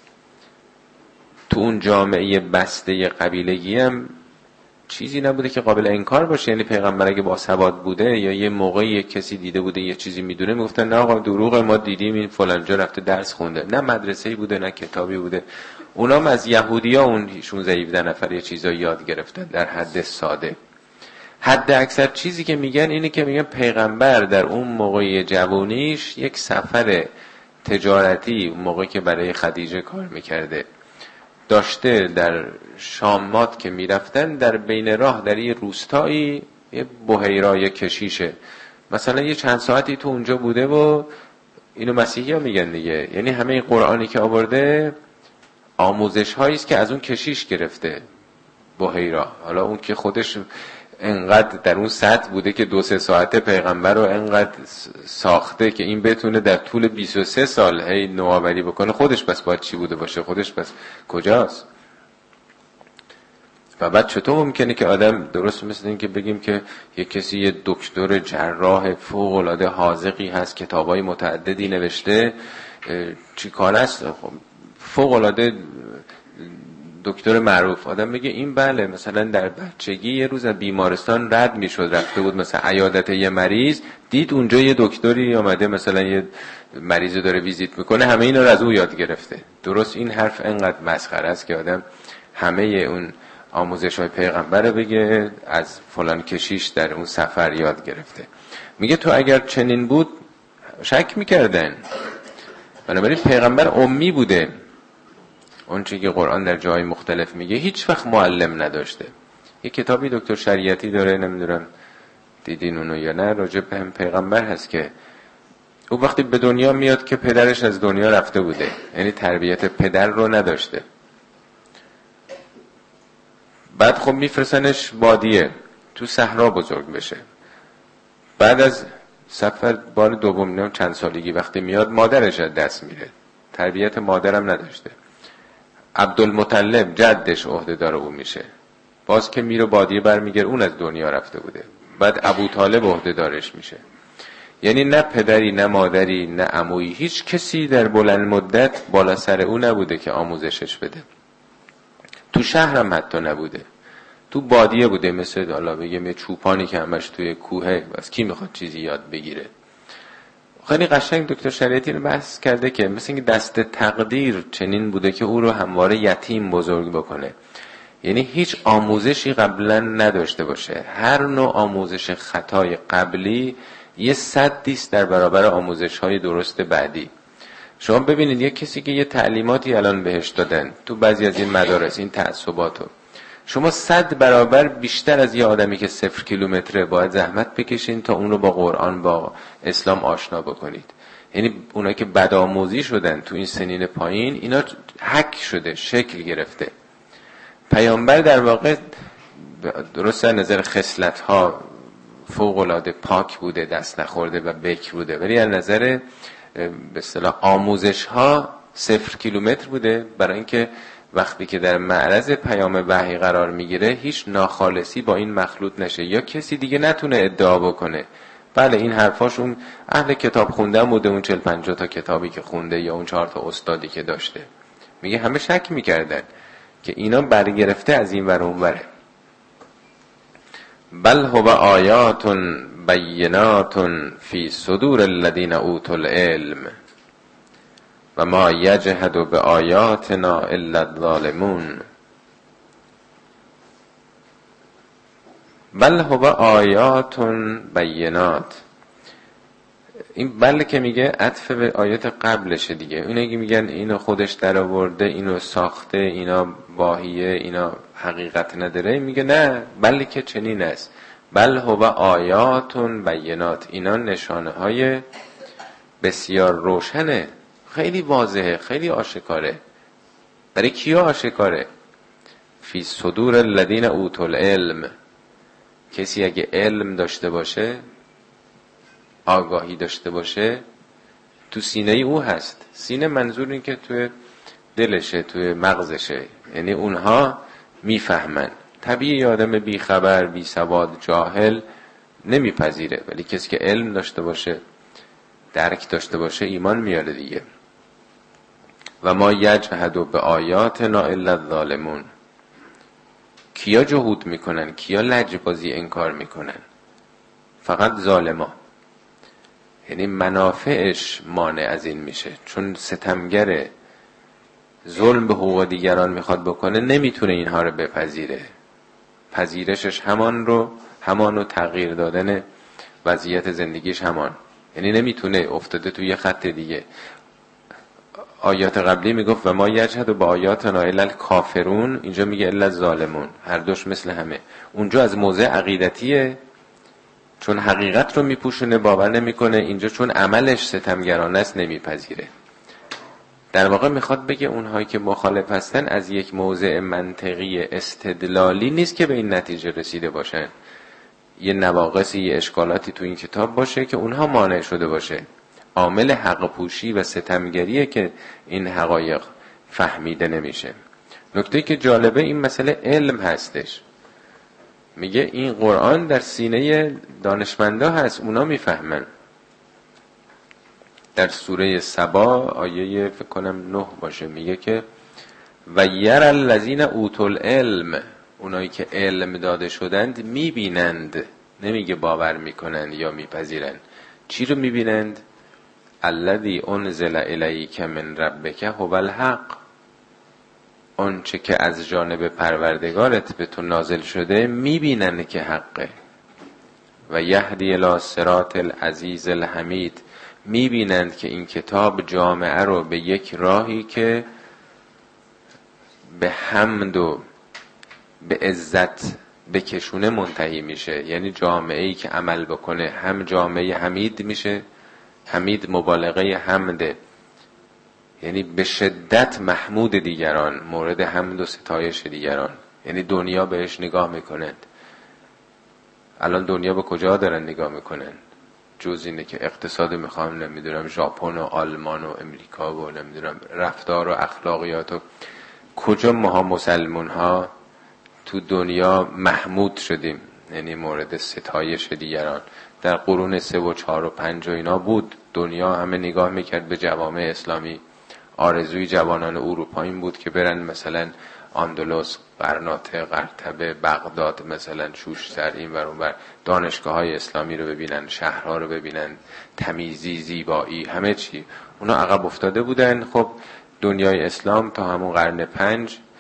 تو اون جامعه بسته قبیلگی هم چیزی نبوده که قابل انکار باشه. یعنی پیغمبر اگه با سواد بوده یا یه موقعی یک کسی دیده بوده یه چیزی میدونه، میگفتن نه آقا دروغه، ما دیدیم این فلان جا رفته درس خونده. نه مدرسه‌ای بوده نه کتابی بوده. اونام از یهودی‌ها اون 16 نفر یه چیزایی یاد گرفتن در حد ساده. حد اکثر چیزی که میگن اینه که میگن پیغمبر در اون موقع جوانیش یک سفر تجارتی، اون موقعی که برای خدیجه کار میکرده، داشته در شامات که میرفتن، در بین راه در یه روستایی یه بحیرای کشیشه، مثلا یه چند ساعتی تو اونجا بوده و اینو مسیحی ها میگن دیگه. یعنی همه این قرآنی که آورده آموزش هاییست که از اون کشیش گرفته بحیرا. حالا اون که خودش انقدر در اون سطح بوده که 2-3 ساعته پیغمبر رو انقدر ساخته که این بتونه در طول 23 سال هی نوآوری بکنه. خودش بس باید چی بوده باشه؟ خودش بس کجاست؟ و بعد چطور ممکنه که آدم، درست مثل این که بگیم که یک کسی یه دکتر جراح فوق العاده حاذقی هست، کتابای متعددی نوشته، چی کار است؟ فوق العاده دکتر معروف، آدم بگه این بله مثلا در بچگی یه روز از بیمارستان رد میشد، رفته بود مثلا عیادت یه مریض، دید اونجا یه دکتری آمده مثلا یه مریض داره ویزیت میکنه، همه اینا رو از او یاد گرفته. درست این حرف انقدر مسخره است که آدم همه اون آموزش های پیغمبر رو بگه از فلان کشیش در اون سفر یاد گرفته. میگه تو اگر چنین بود شک میکردن. بنابراین پیغمبر امی بوده. اون چیزی که قرآن در جای مختلف میگه هیچ وقت معلم نداشته. یه کتابی دکتر شریعتی داره، نمیدونم دیدین اونو یا نه، راجع به پیغمبر هست که او وقتی به دنیا میاد که پدرش از دنیا رفته بوده، یعنی تربیت پدر رو نداشته. بعد خب میفرستنش بادیه تو صحرا بزرگ بشه. بعد از سفر بار دوم چند سالگی وقتی میاد مادرش از دست میره، تربیت مادرم نداشته. عبدالمطلب جدش عهده‌دار او میشه، باز که میره بادیه برمیگره، اون از دنیا رفته بوده. بعد ابوطالب عهده‌دارش میشه. یعنی نه پدری نه مادری نه عمویی، هیچ کسی در بلند مدت بالا سر او نبوده که آموزشش بده. تو شهرم حتی نبوده، تو بادیه بوده، مثل حالا بگیم یه چوپانی که همش توی کوهه، بس کی میخواد چیزی یاد بگیره. خیلی قشنگ دکتر شریعتی رو بحث کرده که مثل اینکه دست تقدیر چنین بوده که او رو همواره یتیم بزرگ بکنه. یعنی هیچ آموزشی قبلا نداشته باشه. هر نوع آموزش خطای قبلی یه سدی است در برابر آموزش‌های درست بعدی. شما ببینید یک کسی که یه تعلیماتی الان بهش دادن تو بعضی از این مدارس، این تعصباتو، شما 100 برابر بیشتر از یه آدمی که 0 کیلومتره باید زحمت بکشین تا اون رو با قرآن، با اسلام آشنا بکنید. یعنی اونا که بدآموزی شدن تو این سنین پایین، اینا حک شده، شکل گرفته. پیامبر در واقع درست از نظر خصلت‌ها فوق‌العاده پاک بوده، دست نخورده و بکر بوده، ولی از نظر به اصطلاح آموزش‌ها 0 کیلومتر بوده، برای اینکه وقتی که در معرض پیام وحی قرار میگیره هیچ ناخالصی با این مخلوط نشه یا کسی دیگه نتونه ادعا بکنه بله این حرفاش اون اهل کتاب خوندن بوده، اون 40-50 تا کتابی که خونده یا اون 4 تا استادی که داشته. میگه همه شک میکردن که اینا برگرفته از این ور اون وره. بل هو آیات بینات فی صدور الذین اوتوا العلم و ما یجحد بآیاتنا الا الظالمون. بل هو آیات بینات، این بل که میگه عطف به آیات قبلشه دیگه. اونه که میگن اینو خودش در آورده، اینو ساخته، اینا واهیه، اینا حقیقت نداره، میگه نه، بل که چنین است. بل هو آیات بینات، اینا نشانه های بسیار روشنه، خیلی واضحه، خیلی آشکاره. برای کیا آشکاره؟ فی صدور الذین اوتوا العلم، کسی اگه علم داشته باشه، آگاهی داشته باشه، تو سینه او هست. سینه منظور این که توی دلشه، توی مغزشه، یعنی اونها میفهمن. طبیعی آدم بی خبر، بی سواد، جاهل نمیپذیره، ولی کسی که علم داشته باشه، درک داشته باشه، ایمان میاره دیگه. و ما یجحد بآیاتنا الا الظالمون، کیا جهود میکنن، کیا لجبازی انکار میکنن؟ فقط ظالما. یعنی منافعش مانع از این میشه، چون ستمگره، ظلم به حقوق دیگران میخواد بکنه، نمیتونه اینها رو بپذیره. پذیرشش همانو تغییر دادن وضعیت زندگیش همان، یعنی نمیتونه، افتاده توی یه خط دیگه. آیات قبلی میگفت و ما یجحد با آیاتنا الا الکافرون، اینجا میگه الا الظالمون، هر دوش مثل همه. اونجا از موضع عقیدتیه، چون حقیقت رو میپوشونه، باور نمیکنه، اینجا چون عملش ستمگرانه است نمیپذیره. در واقع میخواد بگه اونهایی که مخالف هستن از یک موضع منطقی استدلالی نیست که به این نتیجه رسیده باشن. یه نواقصی، یه اشکالاتی تو این کتاب باشه که اونها مانع شده باشه. عامل حق پوشی و ستمگریه که این حقایق فهمیده نمیشه. نکته که جالبه این مسئله علم هستش. میگه این قرآن در سینه دانشمندا هست، اونا میفهمن. در سوره سبا آیه فکر کنم 9 باشه، میگه که و یر الذین اوتوا العلم، اونایی که علم داده شدند میبینند، نمیگه باور میکنند یا میپذیرند. چی رو میبینند؟ الذی انزل الیک من ربک هو الحق، اون چه که از جانب پروردگارت به تو نازل شده میبینند که حقه. و یهدی الی صراط العزیز الحمید، میبینند که این کتاب جامعه رو به یک راهی که به حمد و به عزت بکشونه منتهی میشه. یعنی جامعه‌ای که عمل بکنه هم جامعه حمید میشه، حمید مبالغه حمده، یعنی به شدت محمود دیگران، مورد حمد و ستایش دیگران، یعنی دنیا بهش نگاه میکنند. الان دنیا به کجا دارن نگاه میکنن؟ جز اینه که اقتصاد میخوام، نمیدونم ژاپن و آلمان و امریکا و نمیدونم رفتار و اخلاقیات و کجا ماها مسلمون ها تو دنیا محمود شدیم، یعنی مورد ستایش دیگران. در قرون 3 و 4 و 5 و اینا بود دنیا همه نگاه میکرد به جوامع اسلامی. آرزوی جوانان اروپایی بود که برن مثلا اندلس، قرناطه، قرطبه، بغداد، مثلا شوشتر، این ور اون ور، دانشگاه‌های اسلامی رو ببینن، شهرها رو ببینن، تمیزی، زیبایی، همه چی. اونا عقب افتاده بودن. خب دنیای اسلام تا همون قرن 5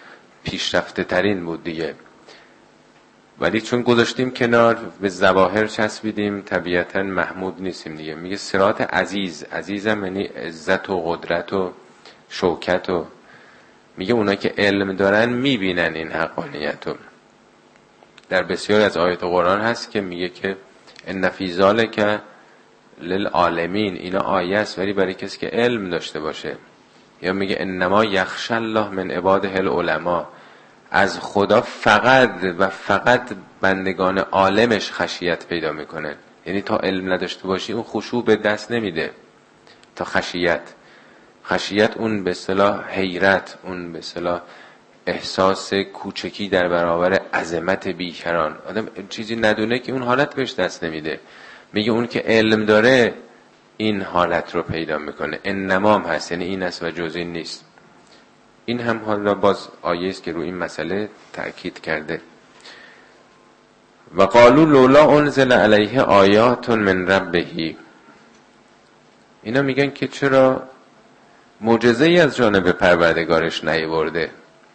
پیشرفته ترین بود دیگه. ولی چون گذاشتیم کنار، به ظواهر چسبیدیم، طبیعتا محمود نیستیم دیگه. میگه صراط عزیزم یعنی عزت و قدرت و شوکت و میگه اونا که علم دارن میبینن این حقانیتو. در بسیار از آیات قرآن هست که میگه که ان فی ذالک للعالمین، اینا آیه است ولی برای کسی که علم داشته باشه. یا میگه انما یخشی الله من عباده العلماء، از خدا فقط و فقط بندگان عالمش خشیت پیدا میکنن. یعنی تا علم نداشته باشی اون خشوع به دست نمیده. تا خشیت اون به اصطلاح حیرت، اون به اصطلاح احساس کوچکی در برابر عظمت بیکران. آدم چیزی ندونه که اون حالت بهش دست نمیده. میگه اون که علم داره این حالت رو پیدا میکنه. انما هست یعنی این است و جز این نیست. این هم حالا باز آیه است که روی این مسئله تأکید کرده. و قالوا لولا انزل علیه آیات من ربه، اینا میگن که چرا معجزه ای از جانب پروردگارش نیاورده.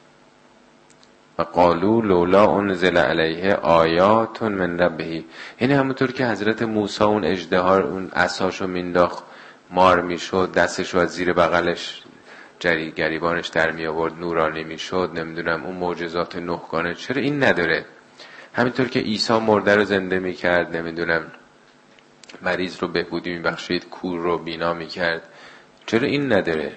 و قالوا لولا انزل علیه آیات من ربه، یعنی همونطور که حضرت موسی اون اژدها اون عصاشو مینداخت مار میشد، دستشو از زیر بغلش گریبانش در می آورد نورانی میشد، نمیدونم اون معجزات نهگانه، چرا این نداره؟ همینطور که عیسی مرده رو زنده میکرد، نمیدونم مریض رو بهبودی میبخشید، کور رو بینا میکرد، چرا این نداره؟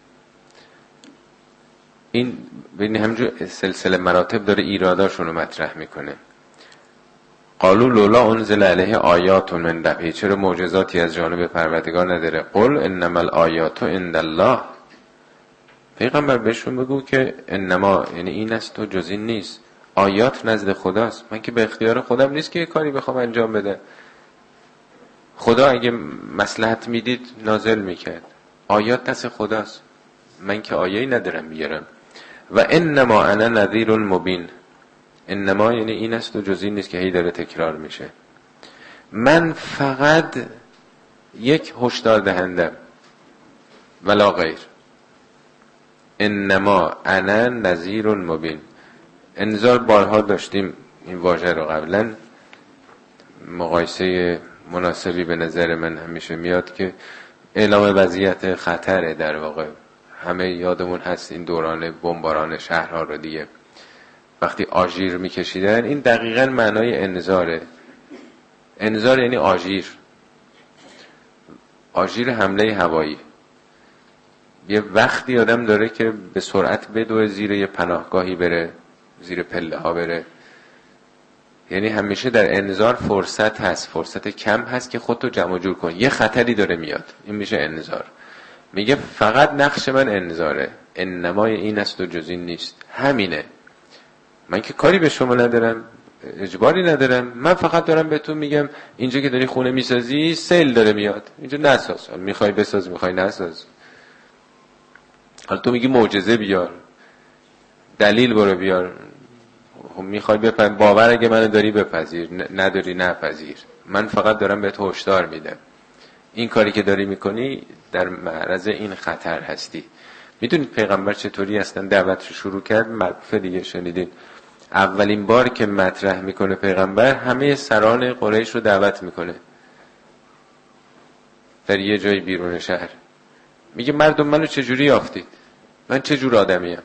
این ببین همینجور سلسله مراتب داره ایراداشون رو مطرح میکنه. قالوا لولا انزل علیه آیات من ربه، چرا معجزاتی از جانب پروردگار نداره؟ قل انما الآیات عند الله، پیغمبر بهشون بگو که انما یعنی این است و جز این نیست. آیات نزد خداست، من که به اختیار خودم نیست که یه کاری بخوام انجام بده. خدا اگه مصلحت میدید نازل میکرد. آیات دست خداست، من که آیه‌ای ندارم بیارم. و انما انا نذیر مبین، انما یعنی این است و جز این نیست که هی داره تکرار میشه. من فقط یک هشدار دهندم ولا غیر. انما انا نذیر مبین. انذار بارها داشتیم این واژه رو قبلا، مقایسه مناسبی به نظر من همیشه میاد که اعلام وضعیت خطره. در واقع همه یادمون هست این دوران بمباران شهرها رو دیگه، وقتی آژیر میکشیدن، این دقیقاً معنای انذاره. انذار یعنی آژیر حمله هوایی. یه وقتی آدم داره که به سرعت بدوه زیر یه پناهگاهی بره، زیر پله ها بره. یعنی همیشه در انذار فرصت هست، فرصت کم هست که خودتو جمع جور کن، یه خطری داره میاد، این میشه انذار. میگه فقط نقش من انذاره، انما این است و جز این نیست، همینه. من که کاری به شما ندارم، اجباری ندارم، من فقط دارم بهتون میگم اینجا که داری خونه میسازی سیل داره میاد، اینجا نساز، میخوای بساز میخوای نساز. حالا تو میگی معجزه بیار، دلیل برو بیار، میخوای باور اگه منو داری بپذیر، نداری نپذیر. من فقط دارم بهت هشدار میدم این کاری که داری میکنی در معرض این خطر هستی. میدونید پیغمبر چطوری هستن دعوت رو شروع کرد؟ معروفه دیگه، شنیدین. اولین بار که مطرح میکنه پیغمبر، همه سران قریش رو دعوت میکنه در یه جای بیرون شهر. میگه مردم منو چجوری یافتید؟ من چجور آدمیم؟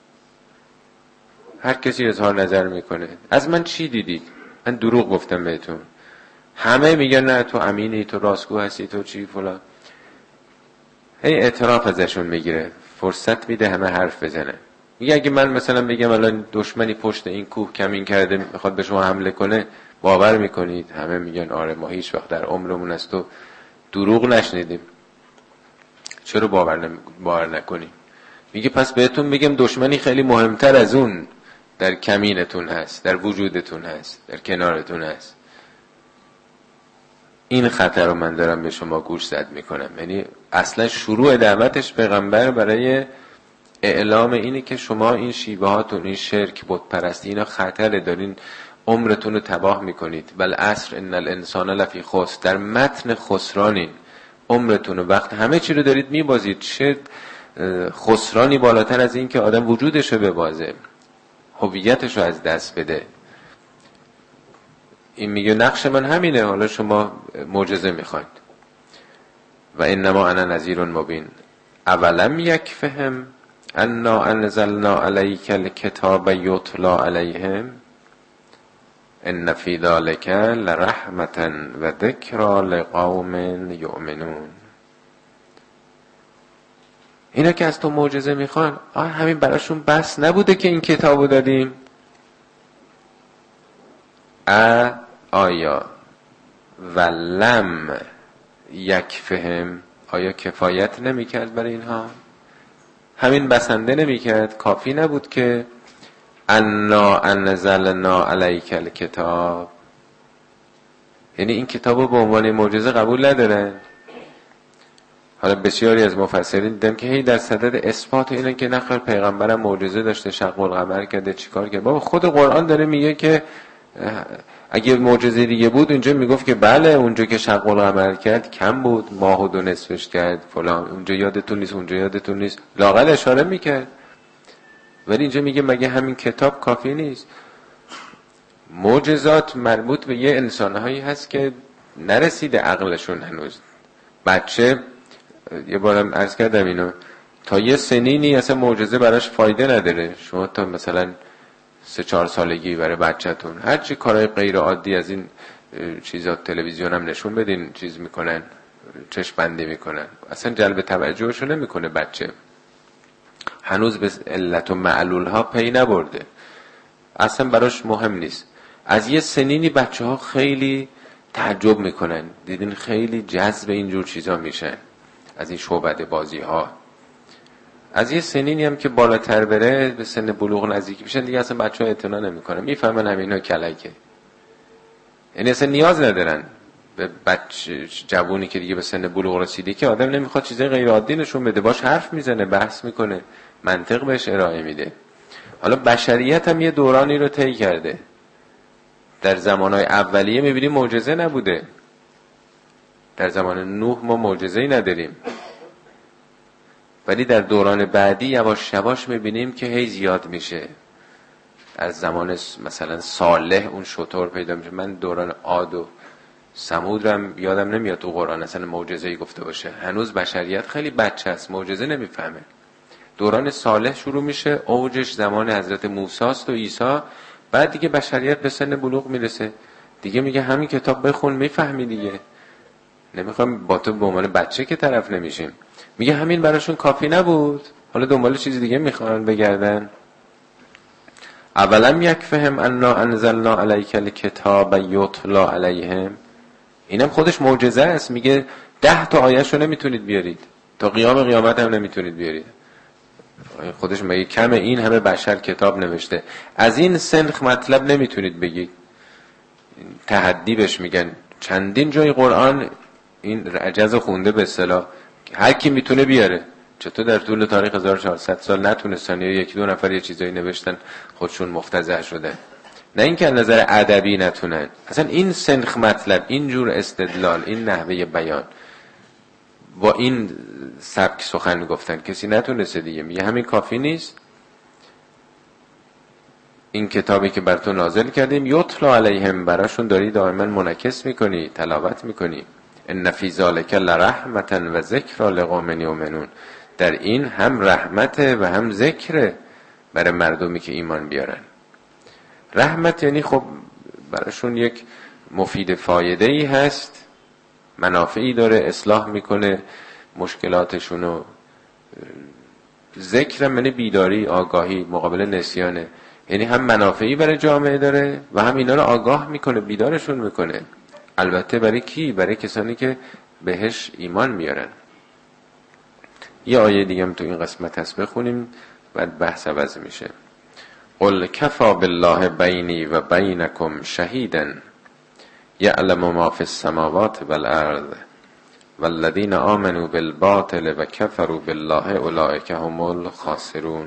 هر کسی اظهار نظر میکنه، از من چی دیدید؟ من دروغ گفتم بهتون؟ همه میگن نه تو امینی، تو راستگو هستی، تو چی فلان. هی اعتراف ازشون میگیره، فرصت میده همه حرف بزنن. میگه اگه من مثلا بگم الان دشمنی پشت این کوه کمین کرده میخواد به شما حمله کنه، باور میکنید؟ همه میگن آره، ما هیچ وقت در عمرمون از تو دروغ نشنیدیم. چرا باور نکنیم؟ میگه پس بهتون میگم دشمنی خیلی مهمتر از اون در کمینتون هست، در وجودتون هست، در کنارتون هست. این خطر رو من دارم به شما گوش زد میکنم. یعنی اصلا شروع دعوتش پیغمبر برای اعلام اینه که شما این شیوه هاتون، این شرک، بت پرستی، اینا خطره، دارین عمرتون رو تباه میکنید. والعصر ان الانسان لفی خسر، در متن خسرانین، عمرتون رو، وقت همه چی رو دارید میبازید. چه خسرانی بالاتر از این که آدم وجودش رو ببازه؟ هویتش رو از دست بده. این میگه نقش من همینه، حالا شما معجزه میخواید. و انما انا نذیر مبین. اولم یکفهم انا انزلنا علیک الکتاب یتلی علیهم ان فی ذلک لرحمة و ذکری لقوم یؤمنون. اینا که از تو معجزه میخوان، همین براشون بس نبوده که این کتابو دادیم؟ آیا ولم یکفهم، آیا کفایت نمیکرد برای اینها؟ همین بسنده نمیکرد؟ کافی نبود که انا انزلنا علیک الکتاب؟ یعنی این کتابو به عنوان معجزه قبول ندارن؟ حالا بسیاری از مفسرین دیدن که هی در صدد اثبات اینه که نخیر پیغمبرم معجزه داشته، شق القمر کرده، چیکار کرده. بابا خود قرآن داره میگه که اگه معجزه دیگه بود اونجا میگفت که بله اونجا که شق القمر کرد کم بود، ماهو دو نصفش کرد فلان، اونجا یادتون نیست، اونجا یادتون نیست، لااقل اشاره میکرد. ولی اینجا میگه مگه همین کتاب کافی نیست؟ معجزات مربوط به یه انسانهایی هست که نرسیده عقلشون هنوز. بچه، یه بارم عرض کردم اینو، تا یه سنینی اصلا معجزه براش فایده نداره. شما تا مثلا 3-4 سالگی برای بچه‌تون هرچی کارهای غیر عادی از این چیزا تلویزیون هم نشون بدین، چیز میکنن، چشم بندی میکنن، اصلا جلب توجهشو نمیکنه. بچه هنوز به علت و معلول ها پی نبرده، اصلا براش مهم نیست. از یه سنینی بچه ها خیلی تعجب میکنن، دیدین خیلی جذب اینجور چیزا میشن، از این شعبده بازی ها. از یه سنینی هم که بالاتر بره، به سن بلوغ نزدیک میشن، دیگه اصلا بچه ها اعتنا نمیکنن، میفهمن همینا کلکه. یعنی اصلا نیاز ندارن به بچه جوونی که دیگه به سن بلوغ رسیده، که آدم نمیخواد چیزای غیر عادی نشون بده، باش حرف میزنه، بحث میکنه، منطق بهش ارائه میده. حالا بشریت هم یه دورانی رو طی کرده. در زمانهای اولیه میبینیم معجزه نبوده، در زمان نوح ما معجزه‌ای نداریم، ولی در دوران بعدی یواش یواش میبینیم که هی زیاد میشه. از زمان مثلا صالح اون شطور پیدا میشه. من دوران عاد و ثمود رم یادم نمیاد تو قرآن اصلا معجزه‌ای گفته باشه. هنوز بشریت خیلی بچه است، معجزه نمیفهمه. دوران صالح شروع میشه، اوجش زمان حضرت موسی است و عیسی. بعد دیگه بشریت به سن بلوغ میرسه، دیگه میگه همین کتاب بخون میفهمی دیگه، نمیخوام با تو به عنوان بچه که طرف نمیشیم. میگه همین براشون کافی نبود، حالا دنبال چیز دیگه میخوان بگردن. اولم یکفهم انا انزلنا علیک الکتاب یتلی علیهم. اینم خودش معجزه است. میگه 10 تا آیه‌شو نمیتونید بیارید، تا قیامت هم نمیتونید بیارید. خودش میگه کم این همه بشر کتاب نوشته، از این سنخ مطلب نمیتونید بگید. تحدی بهش میگن. چندین جای قرآن این عجز خونده به اصطلاح، هر کی میتونه بیاره. چطور در طول تاریخ 1400 سال نتونستن یا 1-2 نفر یه چیزایی نوشتن خودشون مفتضح شده؟ نه اینکه از نظر ادبی نتونن، اصلا این سنخ مطلب، این جور استدلال، این نحوه بیان، با این سبک سخن گفتن کسی نتونسته دیگه. میگه همین کافی نیست؟ این کتابی که بر تو نازل کردیم یتلی علیهم، براشون داری دائما منعکس میکنی، تلاوت میکنی. ان فی ذلک لرحمة و ذکری لقوم یؤمنون. در این هم رحمت و هم ذکر برای مردمی که ایمان بیارن. رحمت یعنی خب براشون یک مفید فایده ای هست، منافعی داره، اصلاح میکنه مشکلاتشونو. ذکر یعنی بیداری، آگاهی مقابل نسیانه، یعنی هم منافعی برای جامعه داره و هم اینا رو آگاه میکنه، بیدارشون میکنه. البته برای کی؟ برای کسانی که بهش ایمان میارن. یه آیه دیگه هم تو این قسمت هست، بخونیم بعد بحث عوض میشه. قل کفا بالله بینی و بینکم شهیدا یعلم ما فی السماوات والارض والذین آمنوا بالباطل و کفروا بالله اولئک هم الخاسرون.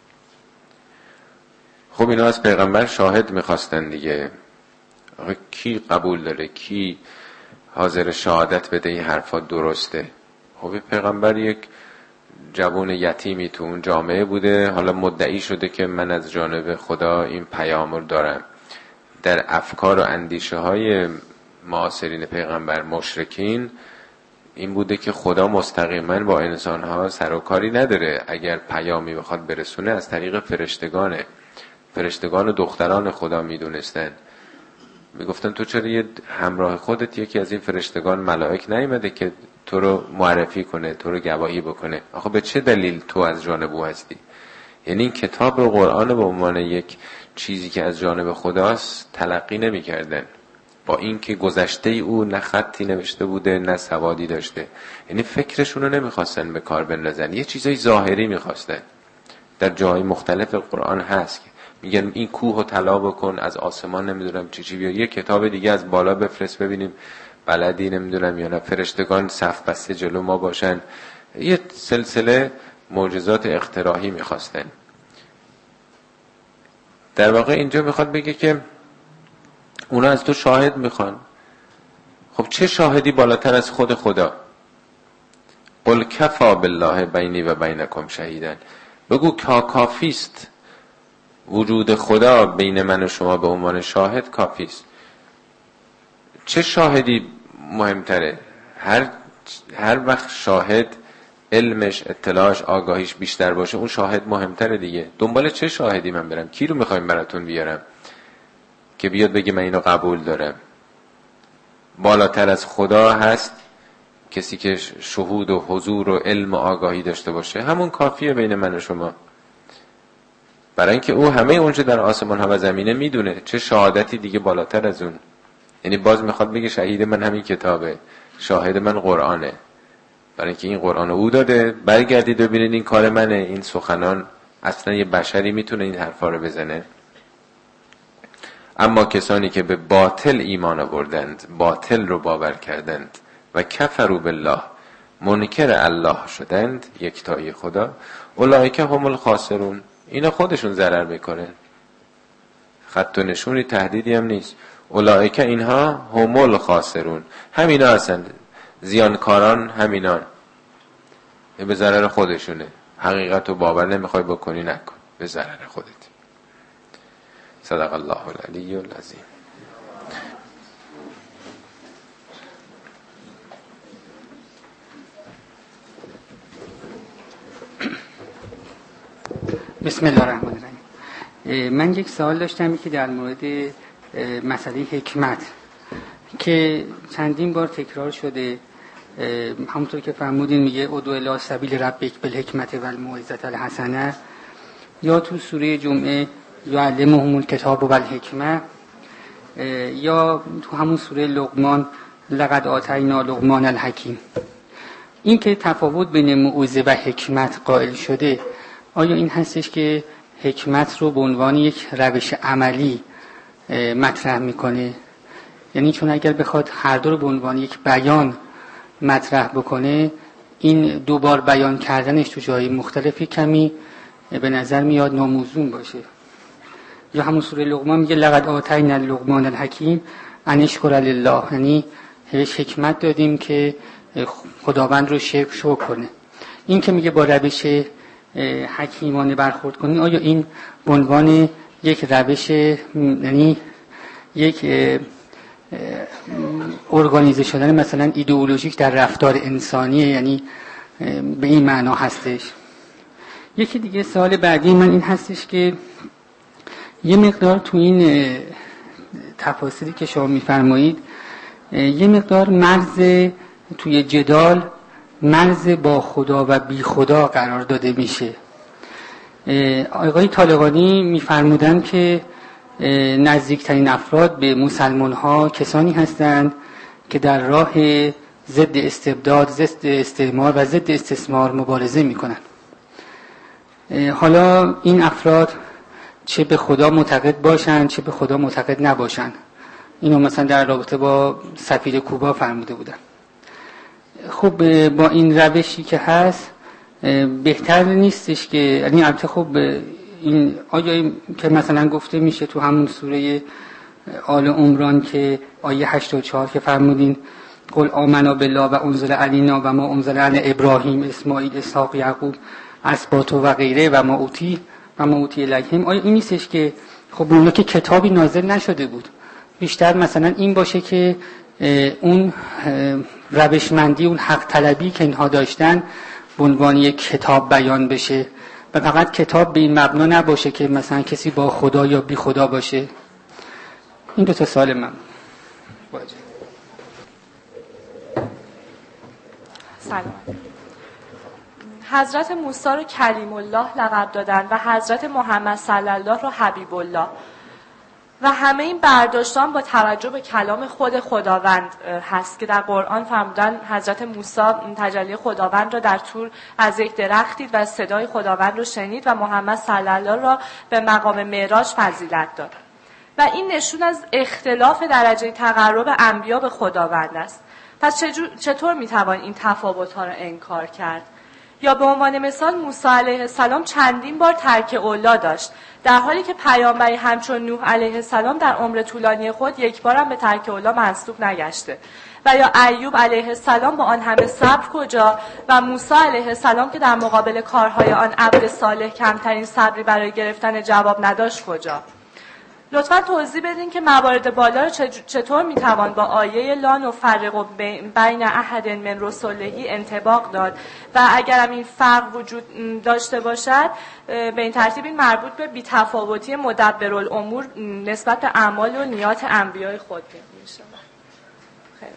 خب اینا از پیغمبر شاهد میخواستن دیگه. کی قبول داره؟ کی حاضر شهادت بده این حرفا درسته؟ خب پیغمبر یک جوان یتیمی تو اون جامعه بوده، حالا مدعی شده که من از جانب خدا این پیام رو دارم. در افکار و اندیشه های معاصرین پیغمبر مشرکین این بوده که خدا مستقیما با انسانها سر و کاری نداره، اگر پیامی بخواد برسونه از طریق فرشتگانه. فرشتگان و دختران خدا میدونستن، میگفتن تو چرا یه همراه خودت یکی از این فرشتگان ملائک نیومده که تو رو معرفی کنه، تو رو گواهی بکنه؟ آخه به چه دلیل تو از جانب او هستی؟ یعنی این کتاب و قرآن به عنوان یک چیزی که از جانب خداست تلقی نمی کردن، با این که گذشته او نه خطی نوشته بوده نه سوادی داشته. یعنی فکرشون رو نمیخواستن به کار بندازن، یه چیزای ظاهری میخواستن. در جای مختلف قرآن هست میگن این کوه رو طلا بکن، از آسمان نمیدونم چی بیا، یه کتاب دیگه از بالا بفرست ببینیم بلدی نمیدونم یا نه، فرشتگان صف بسته جلو ما باشن. یه سلسله معجزات اختراعی میخواستن. در واقع اینجا میخواد بگه که اونا از تو شاهد میخوان. خب چه شاهدی بالاتر از خود خدا؟ قل کفا بالله بینی و بینکم شهیدن، بگو کافیست وجود خدا بین من و شما به عنوان شاهد کافیست. چه شاهدی مهمتره؟ هر وقت شاهد علمش، اطلاعش، آگاهیش بیشتر باشه اون شاهد مهمتره دیگه. دنبال چه شاهدی من برم؟ کی رو میخوایم براتون بیارم که بیاد بگه من اینو قبول دارم؟ بالاتر از خدا هست کسی که شهود و حضور و علم و آگاهی داشته باشه، همون کافیه بین من و شما. برای اینکه او همه اونچه در آسمان ها و زمینه میدونه، چه شهادتی دیگه بالاتر از اون؟ یعنی باز میخواد بگه شهید من همین کتابه، شاهد من قرآنه. برای اینکه این قرآن او داده، برگردید و ببینید این کار منه، این سخنان. اصلا یه بشری میتونه این حرفا رو بزنه؟ اما کسانی که به باطل ایمان آوردند، باطل رو باور کردند و کفروا بالله، منکر الله شدند، یکتای خدا، اولئک هم الخاسرون، اینا خودشون ضرر میکنن. خط و نشونی تهدیدی هم نیست. اولئک اینها هم الخاسرون، همینا هستند، زیانکاران همینان، به ضرر خودشونه. حقیقت رو باور نمیخوای بکنی، نکن، به ضرر خودت. صدق الله العلی العظیم. بسم الله الرحمن الرحیم. من یک سوال داشتم که در مورد مسئله حکمت که چندین بار تکرار شده، همونطور که فرمودین میگه ادعو الی سبیل ربک بالحکمت و الموعظة الحسنه، یا تو سوره جمعه یعلمهم الکتاب و الحکمه، یا تو همون سوره لقمان لقد آتینا لقمان الحکیم. این که تفاوت بین موعظه و حکمت قائل شده، آیا این هستش که حکمت رو به عنوان یک روش عملی مطرح میکنه؟ یعنی چون اگر بخواد هر دو رو به عنوان یک بیان مطرح بکنه، این دوبار بیان کردنش تو جای مختلفی کمی به نظر میاد ناموزون باشه. یا همون سوره لقمان میگه لقد آتینا لقمان الحکیم ان اشکر لله، یعنی بهش حکمت دادیم که خداوند رو شکر کنه. این که میگه با روش حکیمانه برخورد کنی، آیا این به عنوان یک روش، یعنی یک ارگانیزه شدن مثلا ایدئولوژیک در رفتار انسانیه، یعنی به این معنا هستش؟ یکی دیگه سوال بعدی من این هستش که یه مقدار تو این تفاصیلی که شما میفرمایید یه مقدار مرز توی جدال مرز با خدا و بی خدا قرار داده میشه. آقای طالقانی میفرمودن که نزدیکترین افراد به مسلمان ها کسانی هستند که در راه ضد استبداد، ضد استعمار و ضد استثمار مبارزه میکنن. حالا این افراد چه به خدا معتقد باشن چه به خدا معتقد نباشن، اینو مثلا در رابطه با سفیر کوبا فرموده بودن. خب با این روشی که هست بهتر نیستش که، یعنی البته خب این آیه که مثلا گفته میشه تو همون سوره آل عمران که آیه 84 که فرمودین قل آمنا بالله و انزل علینا و ما انزل علی ابراهیم اسماعیل اسحاق یعقوب اسباط و غیره و ما اوتی الیهم. آیا این نیستش که خب اونها که کتابی نازل نشده بود، بیشتر مثلا این باشه که اون روشمندی، اون حق طلبی که اینها داشتن به عنوان یک کتاب بیان بشه و فقط کتاب به این مبنا نباشه که مثلا کسی با خدا یا بی خدا باشه. این دو تا سوال من. سلام. حضرت موسی رو کلیم الله لقب دادن و حضرت محمد صلی الله رو حبیب الله و همه این برداشتان با توجه به کلام خود خداوند هست که در قرآن فرمودن حضرت موسی تجلی خداوند را در طور از یک درخت دید و صدای خداوند رو شنید و محمد صلی الله را به مقام معراج فضیلت داد و این نشون از اختلاف درجه تقرب انبیا به خداوند است. پس چطور میتوان این تفاوت‌ها را انکار کرد؟ یا به عنوان مثال موسی علیه السلام چندین بار ترک اولا داشت، در حالی که پیامبری همچون نوح علیه السلام در عمر طولانی خود یک بار هم به ترک اولا منسوب نگشته. و یا ایوب علیه السلام با آن همه صبر کجا و موسی علیه السلام که در مقابل کارهای آن عبد صالح کمترین صبری برای گرفتن جواب نداشت کجا؟ لطفاً توضیح بدین که موارد بالا رو چطور میتوان با آیه لا نفرق بین احد من رسله انطباق داد و اگرم این فرق وجود داشته باشد به این ترتیب این مربوط به بی‌تفاوتی مدبر الامور نسبت به اعمال و نیات انبیای خود میشه. خیلی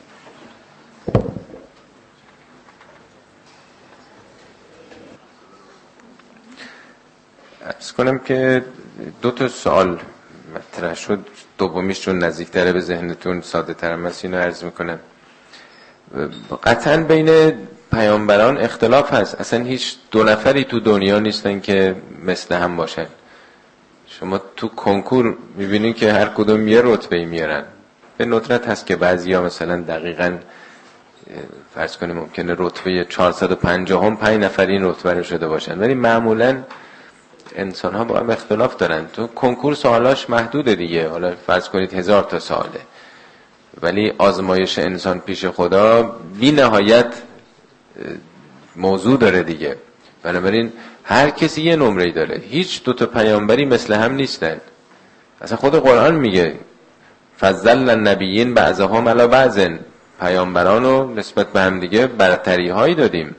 عرض کنم که دو تا سوال مطرح شد، دومیش چون نزدیک‌تره به ذهنتون ساده ترم است اینو عرض میکنم. قطعا بین پیامبران اختلاف هست، اصلا هیچ دو نفری تو دنیا نیستن که مثل هم باشن. شما تو کنکور میبینید که هر کدوم یه رتبه میارن. به ندرت هست که بعضیا مثلا دقیقاً فرض کنیم ممکنه رتبه 450 هم 5 نفر این رتبه رو شده باشن، ولی معمولاً انسان ها با هم اختلاف دارن. تو کنکور سوالاش محدوده دیگه، حالا فرض کنید 1000 تا سواله، ولی آزمایش انسان پیش خدا بی نهایت موضوع داره دیگه. بنابراین هر کسی یه نمره‌ای داره، هیچ دو تا پیامبری مثل هم نیستن. اصلا خود قرآن میگه فضلنا النبیین بعضهم علی بعض، پیامبرانو نسبت به هم دیگه برتری هایی دادیم.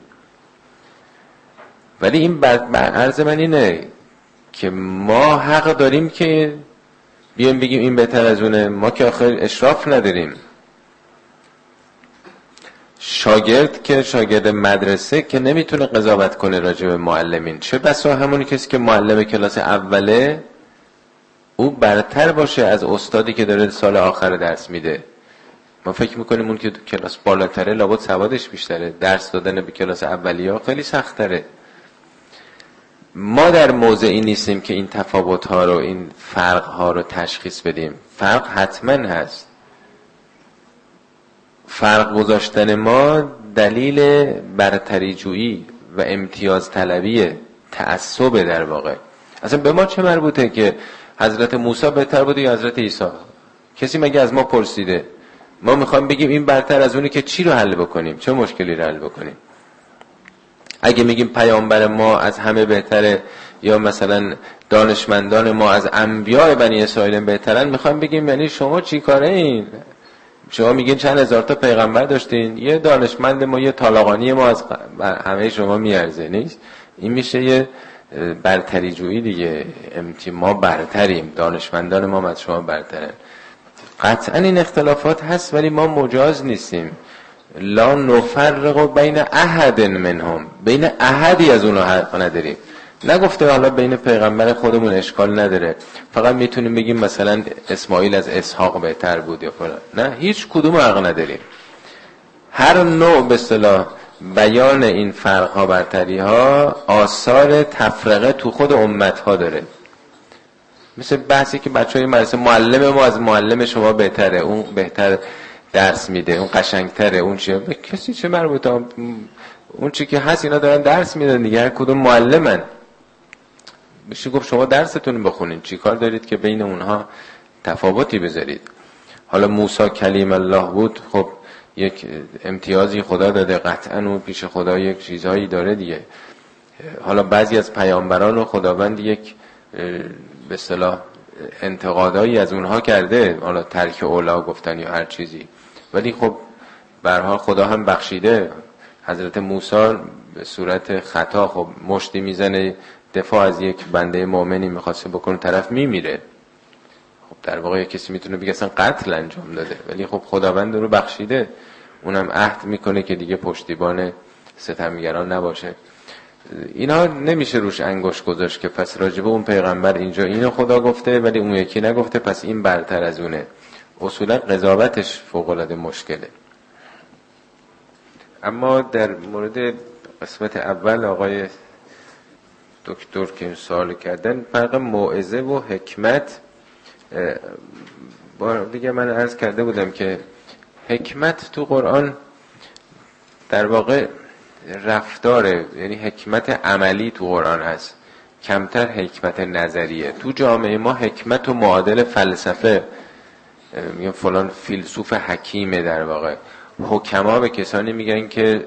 ولی این عرض من اینه که ما حق داریم که بیایم بگیم این بهتر از اونه، ما که آخر اشراف نداریم. شاگرد که شاگرد مدرسه که نمیتونه قضاوت کنه راجع به معلمین، چه بسا همونی کسی که معلم کلاس اوله او برتر باشه از استادی که داره سال آخر درس میده. ما فکر میکنیم اون که کلاس بالاتره لابد سوادش بیشتره، درس دادن به کلاس اولیه خیلی سخت‌تره. ما در موضعی نیستیم که این تفاوت‌ها رو، این فرق‌ها رو تشخیص بدیم. فرق حتما هست. فرق گذاشتن ما دلیل برتری جویی و امتیاز طلبی تعصب در واقع. اصلا به ما چه مربوطه که حضرت موسی بهتر بوده یا حضرت عیسی؟ کسی مگه از ما پرسیده؟ ما میخوایم بگیم این برتر از اونی که چی رو حل بکنیم، چه مشکلی رو حل بکنیم. اگه میگیم پیامبر ما از همه بهتره یا مثلا دانشمندان ما از انبیاء بنی اسرائیل بهترن، میخوایم بگیم یعنی شما چی کاره این؟ شما میگین چند هزار تا پیغمبر داشتین، یه دانشمند ما، یه طالقانی ما از همه شما میارزه؟ نیست. این میشه یه برتری جویی دیگه. ما برتریم، دانشمندان ما از شما برترن. قطعا این اختلافات هست ولی ما مجاز نیستیم. لا نفرق بین احد منهم، بین احدی از اونها حق نداریم. نگفته حالا بین پیغمبر خودمون اشکال نداره، فقط میتونیم بگیم مثلا اسماعیل از اسحاق بهتر بود یا فلان. نه، هیچ کدوم حق نداریم. هر نوع به اصطلاح بیان این فرق ها برتری ها آثار تفرقه تو خود امت ها داره. مثل بحثی که بچهای مدرسه معلم ما از معلم شما بهتره، اون بهتر درس میده، اون قشنگتره، اون چیه؟ به کسی چه مربوطه؟ اون چی که هست اینا دارن درس میدن دیگه، هر کدوم معلمن. بشه گفت شما درستون بخونین، چی کار دارید که بین اونها تفاوتی بذارید؟ حالا موسی کلیم الله بود، خب یک امتیازی خدا داده، قطعا اون پیش خدا یک چیزهایی داره دیگه. حالا بعضی از پیامبران رو خداوند یک به اصطلاح انتقادایی از اونها کرده، حالا ترک اولا گفتن یا هر چیزی، ولی خب به هر حال خدا هم بخشیده. حضرت موسی به صورت خطا خب مشتی میزنه، دفاع از یک بنده مؤمنی میخواسته بکنه، طرف میمیره. خب در واقع کسی میتونه بگه اصلا قتل انجام داده، ولی خب خداوند رو بخشیده. اونم عهد میکنه که دیگه پشتیبان ستمگران نباشه. اینا نمیشه روش انگشت گذاشت که پس راجبه اون پیغمبر اینجا اینو خدا گفته ولی اون یکی نگفته، پس این برتر از اونه. اصولا قضاوتش فوق‌العاده مشکله. اما در مورد قسمت اول آقای دکتر که سوال کردن، فرق موعظه و حکمت، بار دیگه من عرض کرده بودم که حکمت تو قرآن در واقع رفتاره، یعنی حکمت عملی تو قرآن هست، کمتر حکمت نظریه. تو جامعه ما حکمت و معادل فلسفه، میگن فلان فیلسوف حکیمه. در واقع حکما به کسانی میگن که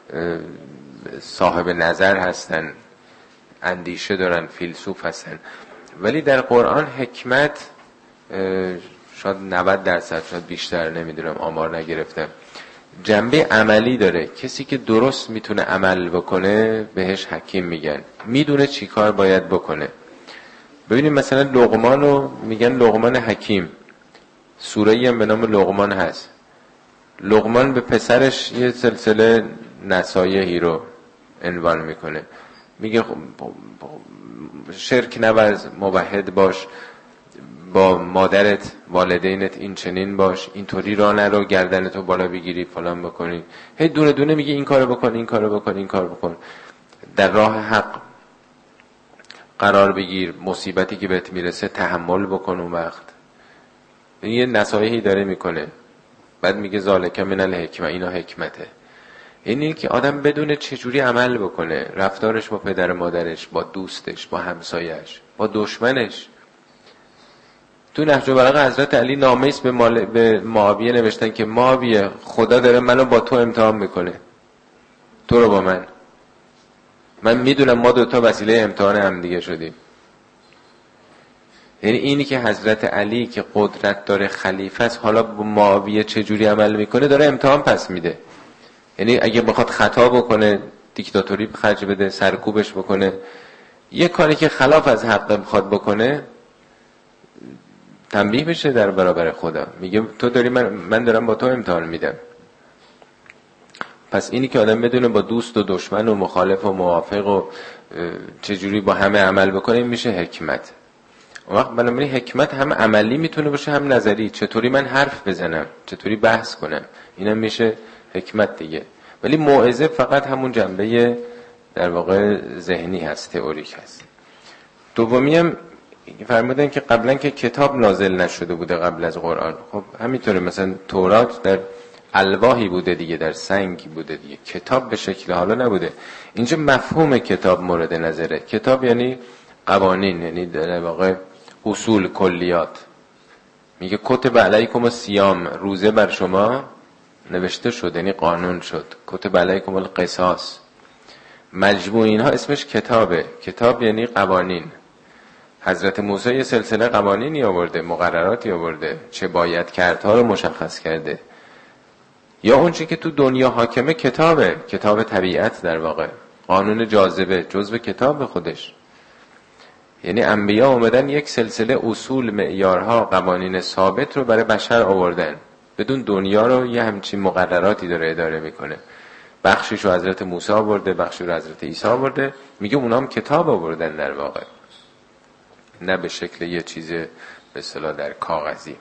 صاحب نظر هستن، اندیشه دارن، فیلسوف هستن. ولی در قرآن حکمت شاید 90%، شاید بیشتر، نمیدونم، آمار نگرفتم، جنبه عملی داره. کسی که درست میتونه عمل بکنه بهش حکیم میگن، میدونه چی کار باید بکنه. ببینیم مثلا لقمان رو میگن لقمان حکیم، سوره‌ای هم به نام لقمان هست. لقمان به پسرش یه سلسله نصایحی رو عنوان میکنه، میگه شرک نورز، موحد باش، با مادرت والدینت این چنین باش، اینطوری راه نرو، گردنتو بالا بگیری، فلان بکنی. هی دونه دونه میگه این کارو بکن، این کارو بکن، این کارو بکن، در راه حق قرار بگیر، مصیبتی که بهت میرسه تحمل بکن. اون وقت یه نصایحی داره میکنه، بعد میگه ذالک من الحکمه، اینا حکمته. اینی که آدم بدونه چجوری عمل بکنه، رفتارش با پدر مادرش، با دوستش، با همسایش، با دشمنش. تو نهج البلاغه حضرت علی نامه است به معاویه نوشتن که معاویه خدا داره منو با تو امتحان میکنه، تو رو با من میدونم ما دوتا وسیله امتحان هم دیگه شدیم. یعنی اینی که حضرت علی که قدرت داره، خلیفه است، حالا با معاویه چجوری عمل میکنه داره امتحان پس میده. یعنی اگه بخواد خطا بکنه، دیکتاتوری خرج بده، سرکوبش بکنه، یه کاری که خلاف از حق بخواد بکنه، تنبیه بشه در برابر خدا، میگه تو داری، من دارم با تو امتحان میدم. پس اینی که آدم بدونه با دوست و دشمن و مخالف و موافق و چجوری با همه عمل بکنه، میشه حکمت. اون وقت بنابراین حکمت هم عملی میتونه باشه هم نظری، چطوری من حرف بزنم، چطوری بحث کنم، اینم میشه حکمت دیگه. ولی موعظه فقط همون جنبه در واقع ذهنی هست، تئوریک هست. دومی هم فرمودن که قبلا که کتاب نازل نشده بوده قبل از قرآن. خب همینطوره، مثلا تورات در الواحی بوده دیگه، در سنگ بوده دیگه، کتاب به شکل حالا نبوده. اینجا مفهوم کتاب مورد نظره. کتاب یعنی قوانین، یعنی در واقع اصول، کلیات. میگه کتب علیکم الصیام، روزه بر شما نوشته شد، یعنی قانون شد. کتب علیکم القصاص، مجموع اینها اسمش کتابه. کتاب یعنی قوانین. حضرت موسی یه سلسله قوانینی آورده، مقرراتی آورده، چه باید کردها رو مشخص کرده. یا اون چی که تو دنیا حاکمه کتابه، کتاب طبیعت در واقع، قانون جاذبه جزو کتاب خودش. یعنی انبیا اومدن یک سلسله اصول، معیارها، قوانین ثابت رو برای بشر آوردن. بدون دنیا رو یه همچین مقرراتی داره اداره میکنه. بخشش رو حضرت موسی آورده، بخشش رو حضرت عیسی آورده. میگه اونا هم کتاب آوردن در واقع، نه به شکل یه چیز به اصطلاح در کاغذی.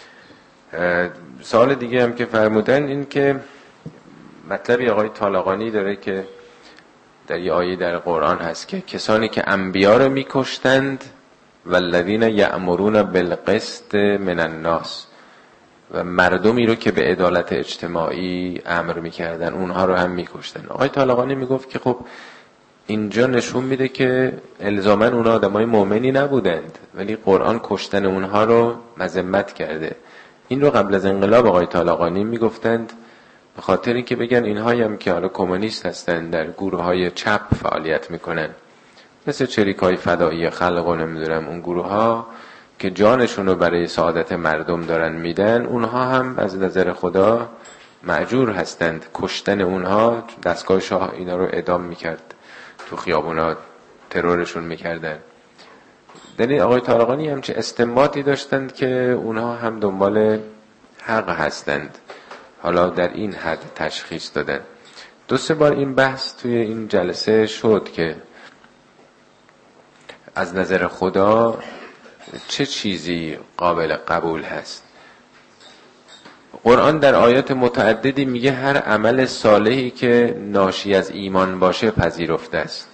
سوال دیگه هم که فرمودن این که مطلبی آقای طالقانی داره که در یه آیه در قرآن هست که کسانی که انبیا رو میکشتند والذین یأمرون بالقسط من الناس، و مردمی رو که به عدالت اجتماعی امر میکردن اونها رو هم میکشتن. آقای طالقانی میگفت که خب اینجا نشون میده که الزاماً اونها آدمای مؤمنی نبودند، ولی قرآن کشتن اونها رو مذمت کرده. این رو قبل از انقلاب آقای طالقانی میگفتند به خاطر اینکه بگن اینهایی هم که حالا کمونیست هستن در گروه های چپ فعالیت میکنن، مثل چریکای فدایی خلق و نمیدونم اون گروه ها که جانشون رو برای سعادت مردم دارن میدن، اونها هم از نظر خدا مأجور هستند. کشتن اونها، دستگاه شاه اینا رو اعدام میکرد، تو خیابونا ترورشون میکردن. دلیل آقای طارقانی همچه استنباطی داشتند که اونها هم دنبال حق هستند. حالا در این حد تشخیص دادن. 2-3 بار این بحث توی این جلسه شد که از نظر خدا چه چیزی قابل قبول هست. قرآن در آیات متعددی میگه هر عمل صالحی که ناشی از ایمان باشه پذیرفته است.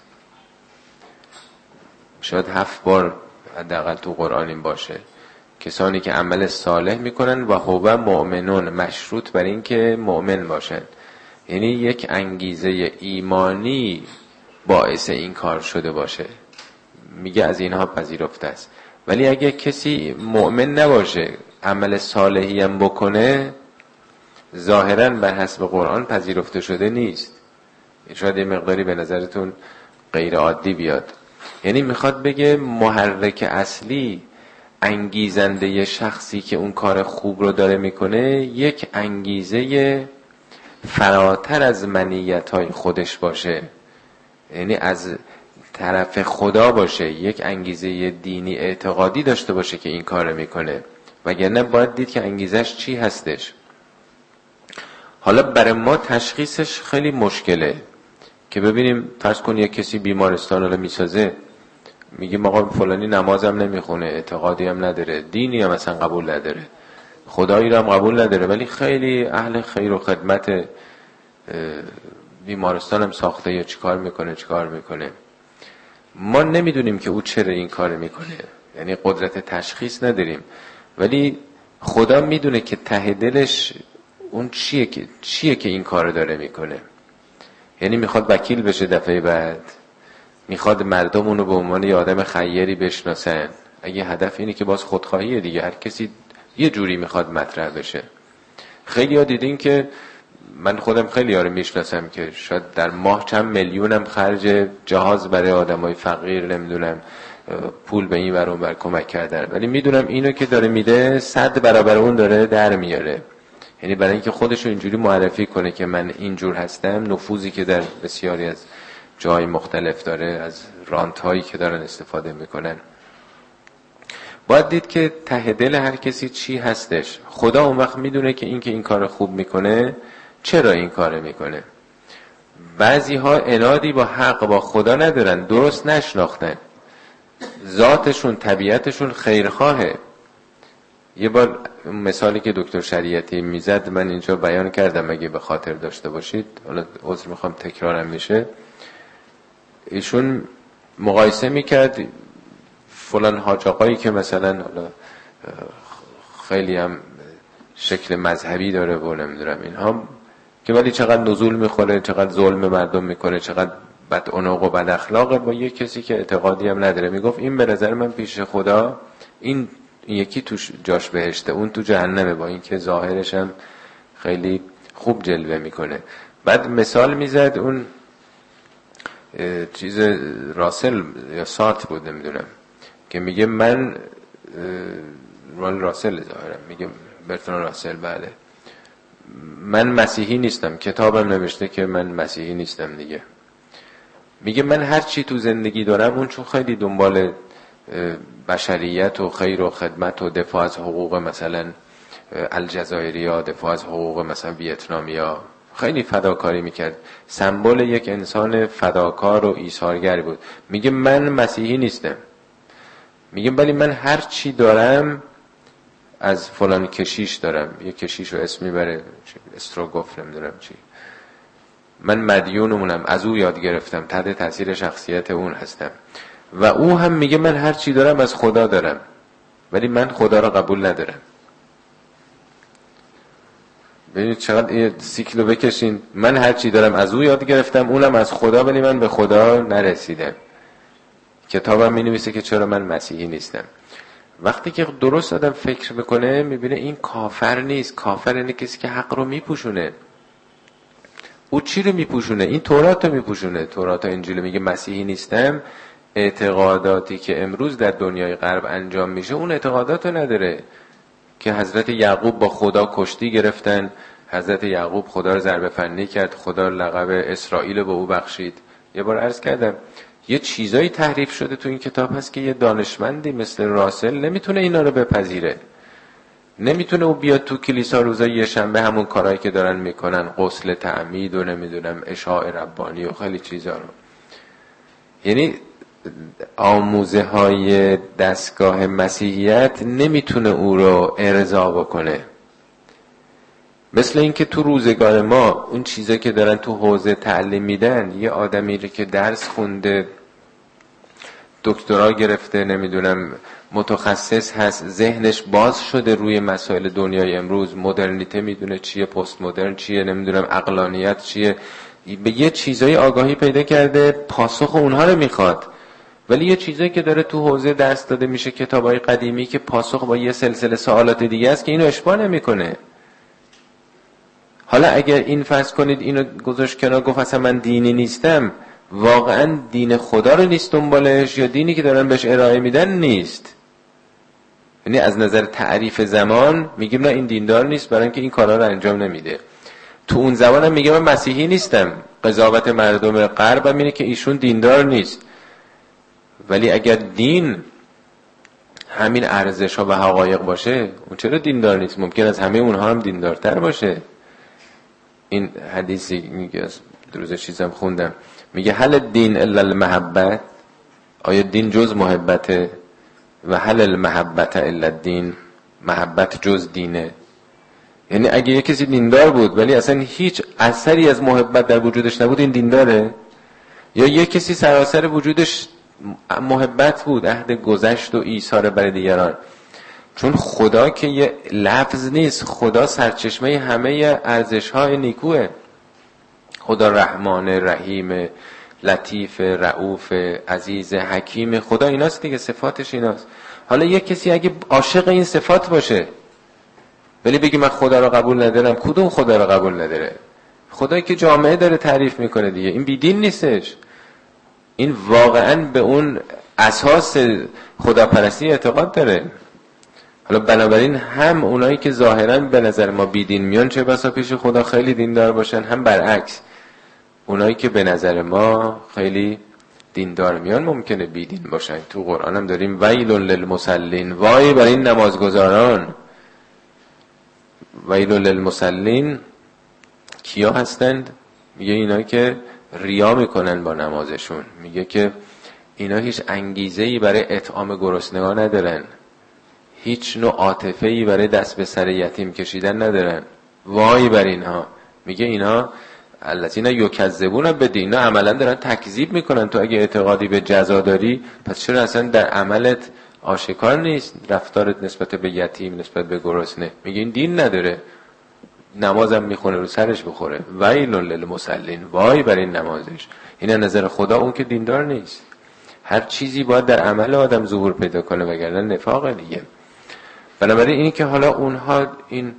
شاید 7 بار حداقل تو قرآن این باشه. کسانی که عمل صالح میکنن و هو مؤمنون، مشروط بر این که مؤمن باشن، یعنی یک انگیزه ایمانی باعث این کار شده باشه، میگه از اینها پذیرفته است. ولی اگه کسی مؤمن نباشه عمل صالحی هم بکنه، ظاهراً بر حسب قرآن پذیرفته شده نیست. شاید یه مقداری به نظرتون غیر عادی بیاد. یعنی میخواد بگه محرک اصلی، انگیزنده شخصی که اون کار خوب رو داره میکنه، یک انگیزه فراتر از منیت‌های خودش باشه، یعنی از طرف خدا باشه، یک انگیزه دینی اعتقادی داشته باشه که این کار میکنه، وگرنه باید دید که انگیزش چی هستش. حالا برای ما تشخیصش خیلی مشکله که ببینیم فرض کن یک کسی بیمارستان رو میسازه، میگیم آقا فلانی نمازم نمیخونه، اعتقادی هم نداره، دینی هم اصلا قبول نداره، خدایی رو هم قبول نداره، ولی خیلی اهل خیر و خدمت، بیمارستان هم ساخته یا چیکار میکنه. ما نمیدونیم که او چرا این کار میکنه، یعنی قدرت تشخیص نداریم، ولی خدا میدونه که ته دلش اون چیه که این کار داره میکنه. یعنی میخواد وکیل بشه دفعه بعد، میخواد مردم اونو به عنوان یه آدم خیری بشناسن. اگه هدف اینه که باز خودخواهیه دیگه، هر کسی یه جوری میخواد مطرح بشه. خیلی ها دیدین که من خودم خیلی ها رو میشناسم که شاید در ماه چند میلیونم خرج جهاز برای آدمای فقیر، نمیدونم پول به این ور اون ور کمک کردن، ولی میدونم اینو که داره میده 100 برابر اون داره در میاره. یعنی برای اینکه خودشو اینجوری معرفی کنه که من اینجور هستم، نفوذی که در بسیاری از جای مختلف داره، از رانت هایی که دارن استفاده میکنن. باید دید که ته دل هر کسی چی هستش. خدا اون وقت میدونه که این کار خوب میکنه چرا این کار میکنه. بعضی ها عنادی با حق، با خدا ندارن، درست نشناختن، ذاتشون طبیعتشون خیرخواهه. یه بار مثالی که دکتر شریعتی میزد من اینجا بیان کردم اگه به خاطر داشته باشید، حالا عذر میخوام تکرارم میشه. ایشون مقایسه میکرد فلان حاج آقایی که مثلا حالا خیلی هم شکل مذهبی داره و نمیدونم اینها، که ولی چقدر نزول میخوره، چقدر ظلم مردم میکنه، چقدر بدعنق و بد اخلاقه، با یک کسی که اعتقادی هم نداره. میگفت این به نظر من پیش خدا این یکی تو جاش بهشته، اون تو جهنمه، با اینکه ظاهرش هم خیلی خوب جلوه میکنه. بعد مثال میزد اون چیز راسل یا سارت بود نمیدونم، که میگه من راسل ظاهرم، میگه برتراند راسل، بله، من مسیحی نیستم، کتابم نوشته که من مسیحی نیستم دیگه. میگه من هر چی تو زندگی دارم، اون چون خیلی دنبال بشریت و خیر و خدمت و دفاع از حقوق مثلا الجزایریا، دفاع از حقوق مثلا ویتنامیا، خیلی فداکاری میکرد، سمبل یک انسان فداکار و ایثارگر بود. میگه من مسیحی نیستم، میگه ولی من هر چی دارم از فلان کشیش دارم، یه کشیش رو اسم میبره، استروگوف نمیدونم چی، من مدیونمونم، از او یاد گرفتم، تحت تاثیر شخصیت اون هستم. و او هم میگه من هر چی دارم از خدا دارم، ولی من خدا را قبول ندارم. ببینید چقدر این سیکلو بکشین، من هر چی دارم از او یاد گرفتم، اونم از خدا، ولی من به خدا نرسیدم. کتابم مینویسه که چرا من مسیحی نیستم. وقتی که درست آدم فکر بکنه میبینه این کافر نیست. کافر اینه کسی که حق رو میپوشونه. او چی رو میپوشونه؟ این تورات رو میپوشونه. تورات و انجیل میگه مسیحی نیستم، اعتقاداتی که امروز در دنیای غرب انجام میشه اون اعتقادات رو نداره. که حضرت یعقوب با خدا کشتی گرفتن، حضرت یعقوب خدا رو ضربه فنی کرد، خدا لقب اسرائیل به او بخشید. یه بار عرض کردم یه چیزایی تحریف شده تو این کتاب هست که یه دانشمندی مثل راسل نمیتونه اینا رو بپذیره. نمیتونه او بیاد تو کلیسا روزای یه شنبه همون کارهایی که دارن میکنن، غسل تعمید و نمیدونم اشاع ربانی و خیلی چیزا رو، یعنی آموزه های دستگاه مسیحیت نمیتونه او رو ارضا بکنه. مثل اینکه تو روزگار ما اون چیزا که دارن تو حوزه تعلیم میدن، یه آدمی رو که درس خونده، دکترا گرفته، نمیدونم متخصص هست، ذهنش باز شده روی مسائل دنیای امروز، مدرنیته میدونه چیه، پست مدرن چیه، نمیدونم عقلانیت چیه، به یه چیزای آگاهی پیدا کرده، پاسخ اونها رو میخواد. ولی یه چیزایی که داره تو حوزه درس داده میشه، کتابای قدیمی، که پاسخ با یه سلسله سوالات دیگه است که اینو اشباع نمیکنه. حالا اگر این فرض کنید اینو گذاشت کنار، گفت اصلا من دینی نیستم، واقعا دین خدا رو نیست دنبالش یا دینی که دارن بهش ارائه میدن نیست؟ یعنی از نظر تعریف زمان میگیم نه این دیندار نیست برای اینکه این کارا رو انجام نمیده. تو اون زمانم میگه من مسیحی نیستم، قضاوت مردم غربم اینه که ایشون دیندار نیست. ولی اگر دین همین ارزش ها و حقایق باشه، اون چرا دیندار نیست؟ ممکن است همه اونها هم دیندارتر باشه. این حدیثی میگه، روز چیزم خوندم، میگه هل الدین الا المحبت، آیا دین جز محبته؟ و هل المحبت الا الدین، محبت جز دینه؟ یعنی اگه یه کسی دیندار بود ولی اصلا هیچ اثری از محبت در وجودش نبود، این دینداره؟ یا یه کسی سراسر وجودش محبت بود، عهد گذشت و ایثار برای دیگران؟ چون خدا که یه لفظ نیست، خدا سرچشمه همه ارزش‌های نیکوه. خدا رحمان، رحیم، لطیف، رؤوف، عزیز، حکیم، خدا ایناست دیگه، صفاتش ایناست. حالا یک کسی اگه عاشق این صفات باشه ولی بگی من خدا رو قبول ندارم، کدوم خدا رو قبول نداره؟ خدایی که جامعه داره تعریف میکنه دیگه، این بیدین نیستش. این واقعا به اون اساس خداپرستی اعتقاد داره. حالا بنابراین هم اونایی که ظاهرا به نظر ما بیدین میان، چه بسا پیش خدا خیلی دیندار باشن، هم برعکس اونایی که به نظر ما خیلی دیندار میان ممکنه بیدین باشن. تو قرآن هم داریم ویل للمصلین، وای بر این نمازگزاران. ویل للمصلین کیا هستند؟ میگه اینا که ریا میکنن با نمازشون، میگه که اینا هیچ انگیزه‌ای برای اطعام گرسنگان ندارن، هیچ نوع عاطفه‌ای برای دست به سر یتیم کشیدن ندارن. وای بر اینها. میگه اینا الذین یکذبون بدین، اینا عملا دارن تکذیب میکنن. تو اگه اعتقادی به جزا داری، پس چرا اصلا در عملت آشکار نیست رفتارت نسبت به یتیم، نسبت به گرسنه؟ میگه این دین نداره، نمازم میخونه رو سرش بخوره. ویل للمصلین، وای بر این نمازش. این نظر خدا اون که دیندار نیست. هر چیزی باید در عمل آدم ظهور پیدا کنه، وگرنه نفاقه دیگه. بنابراین اینی که حالا اونها این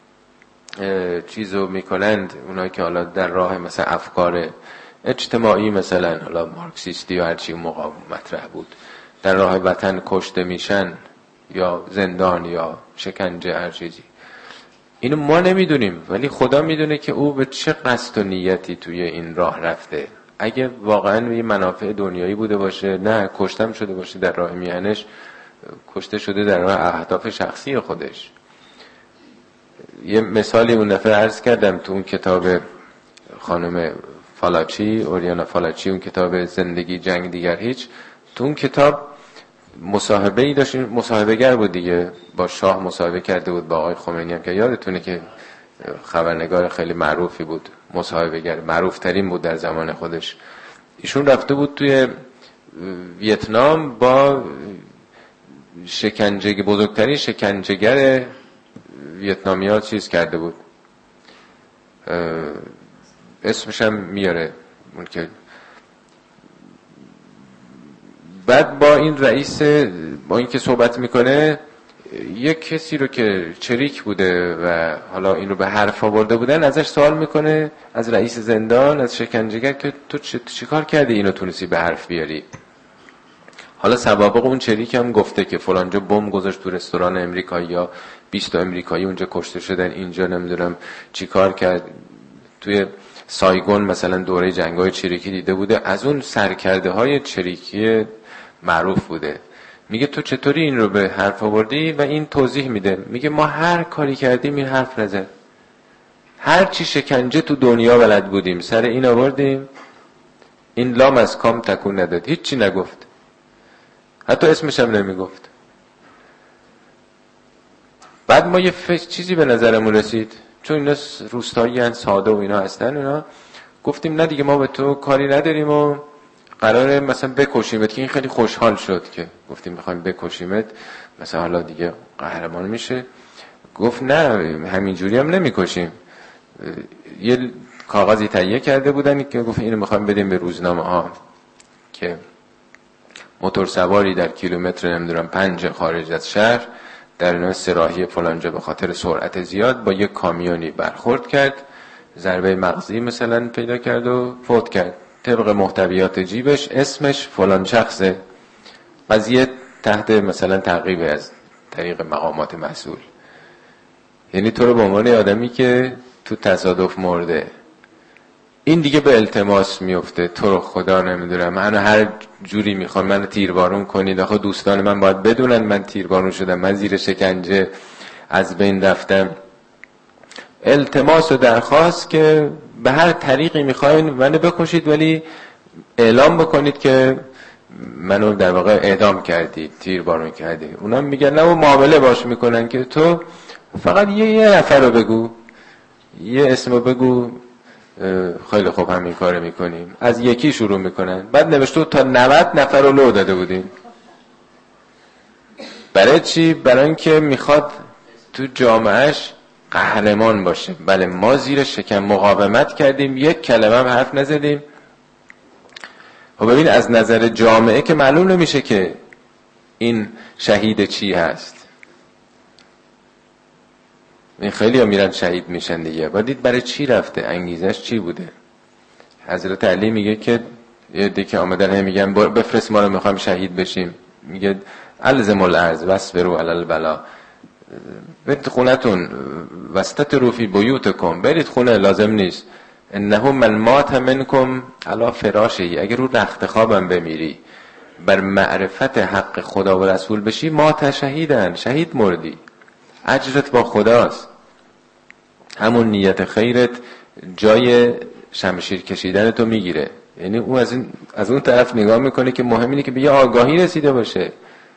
چیزو میکنند، اونایی که حالا در راه مثلا افکار اجتماعی، مثلا حالا مارکسیستی یا هرچی موقع مطرح بود، در راه وطن کشته میشن یا زندان یا شکنجه، هر چیزی، اینو ما نمیدونیم ولی خدا میدونه که او به چه قصد و نیتی توی این راه رفته. اگه واقعا یه منافع دنیایی بوده باشه، نه کشتم شده باشه در راه میهنش، کشته شده در راه اهداف شخصی خودش. یه مثالی اون دفعه عرض کردم تو اون کتاب خانم فالاچی، اوریانا فالاچی، اون کتاب زندگی جنگ دیگر هیچ، تو اون کتاب مصاحبه‌ای داشت، مصاحبه‌گر بود دیگه، با شاه مصاحبه کرده بود، با آقای خمینی هم که یادتونه که خبرنگار خیلی معروفی بود، مصاحبه‌گر معروف ترین بود در زمان خودش. ایشون رفته بود توی ویتنام با بزرگترین شکنجهگر ویتنامیا چیز کرده بود، اسمش هم میاره اون که بعد با این رئیس، با این که صحبت میکنه، یک کسی رو که چریک بوده و حالا این رو به حرف آورده بودن ازش سوال میکنه، از رئیس زندان، از شکنجهگر، که تو چیکار کردی اینو تونستی به حرف بیاری؟ حالا سوابق اون چریک هم گفته که فلانجا بمب گذاشت تو رستوران امریکایی، یا 20 امریکایی اونجا کشته شدن، اینجا نمیدونم چیکار کرد. توی سایگون مثلا دوره جنگ‌های چریکی دیده بوده، از اون سرکرده های چریکی معروف بوده. میگه تو چطوری این رو به حرف آوردی؟ و این توضیح میده، میگه ما هر کاری کردیم این حرف نزد، هر چی شکنجه تو دنیا بلد بودیم سر این آوردیم، این لام از کام تکون نداد، هیچی نگفت، حتی اسمش هم نمیگفت. بعد ما یه چیزی به نظرمون رسید، چون اینا روستایی هن، ساده و اینا هستن، اینا گفتیم نه دیگه ما به تو کاری نداریم و قراره مثلا بکشیمت، که این خیلی خوشحال شد که گفتیم میخوایم بکشیمت، مثلا حالا دیگه قهرمان میشه. گفت نه همینجوری هم نمیکشیم. یه کاغذی تهیه کرده بودن که گفت اینو میخوایم بدیم به روزنامه ها که موتور سواری در کیلومتر نمیدونم 5 خارج از شهر در نوع سراحی فلانجا به خاطر سرعت زیاد با یک کامیونی برخورد کرد، ضربه مغزی مثلا پیدا کرد و فوت کرد. طبق محتویات جیبش اسمش فلان شخصه، قضیه تحت مثلا تعقیب از طریق مقامات مسئول. یعنی تو رو به عنوان آدمی که تو تصادف مرده، این دیگه به التماس میفته، تو رو خدا نمیدونم من هر جوری میخوام منو تیربارون کنید، آخه دوستان من باید بدونن من تیربارون شدم، من زیر شکنجه از بین رفتم. التماس و درخواست که به هر طریقی میخواین منو بکشید، ولی اعلام بکنید که منو در واقع اعدام کردید، تیربارون کردید. اونا میگن نه، و معامله باش میکنن که تو فقط یه نفر رو بگو، یه اسم رو بگو، خیلی خوب همین کار میکنیم. از یکی شروع میکنن، بعد نوشته تا 90 نفر رو لو داده بودیم. برای چی؟ برای اینکه میخواد تو جامعهش قهرمان باشه. بله ما زیر شکم مقاومت کردیم، یک کلمه هم حرف نزدیم. و ببین از نظر جامعه که معلوم نمیشه که این شهید چی هست. این خیلی ها میرن شهید میشن دیگه، باید دید برای چی رفته، انگیزش چی بوده. حضرت علی میگه که یه دیگه آمدن هم میگن بفرست ما رو میخوایم شهید بشیم، میگه الزم الارض واصبروا علی البلا، برید خونتون واستتروا فی بیوتکم، برید خونه، لازم نیست. انه من مات منکم علی فراشه، اگر رو رخت خوابم بمیری بر معرفت حق خدا و رسول بشی، مات شهیدن، شهید مردی، اجرت با خداست. همون نیت خیرت جای شمشیر کشیدن تو میگیره. یعنی او از اون طرف نگاه میکنه که مهم اینه که به یه آگاهی رسیده باشه.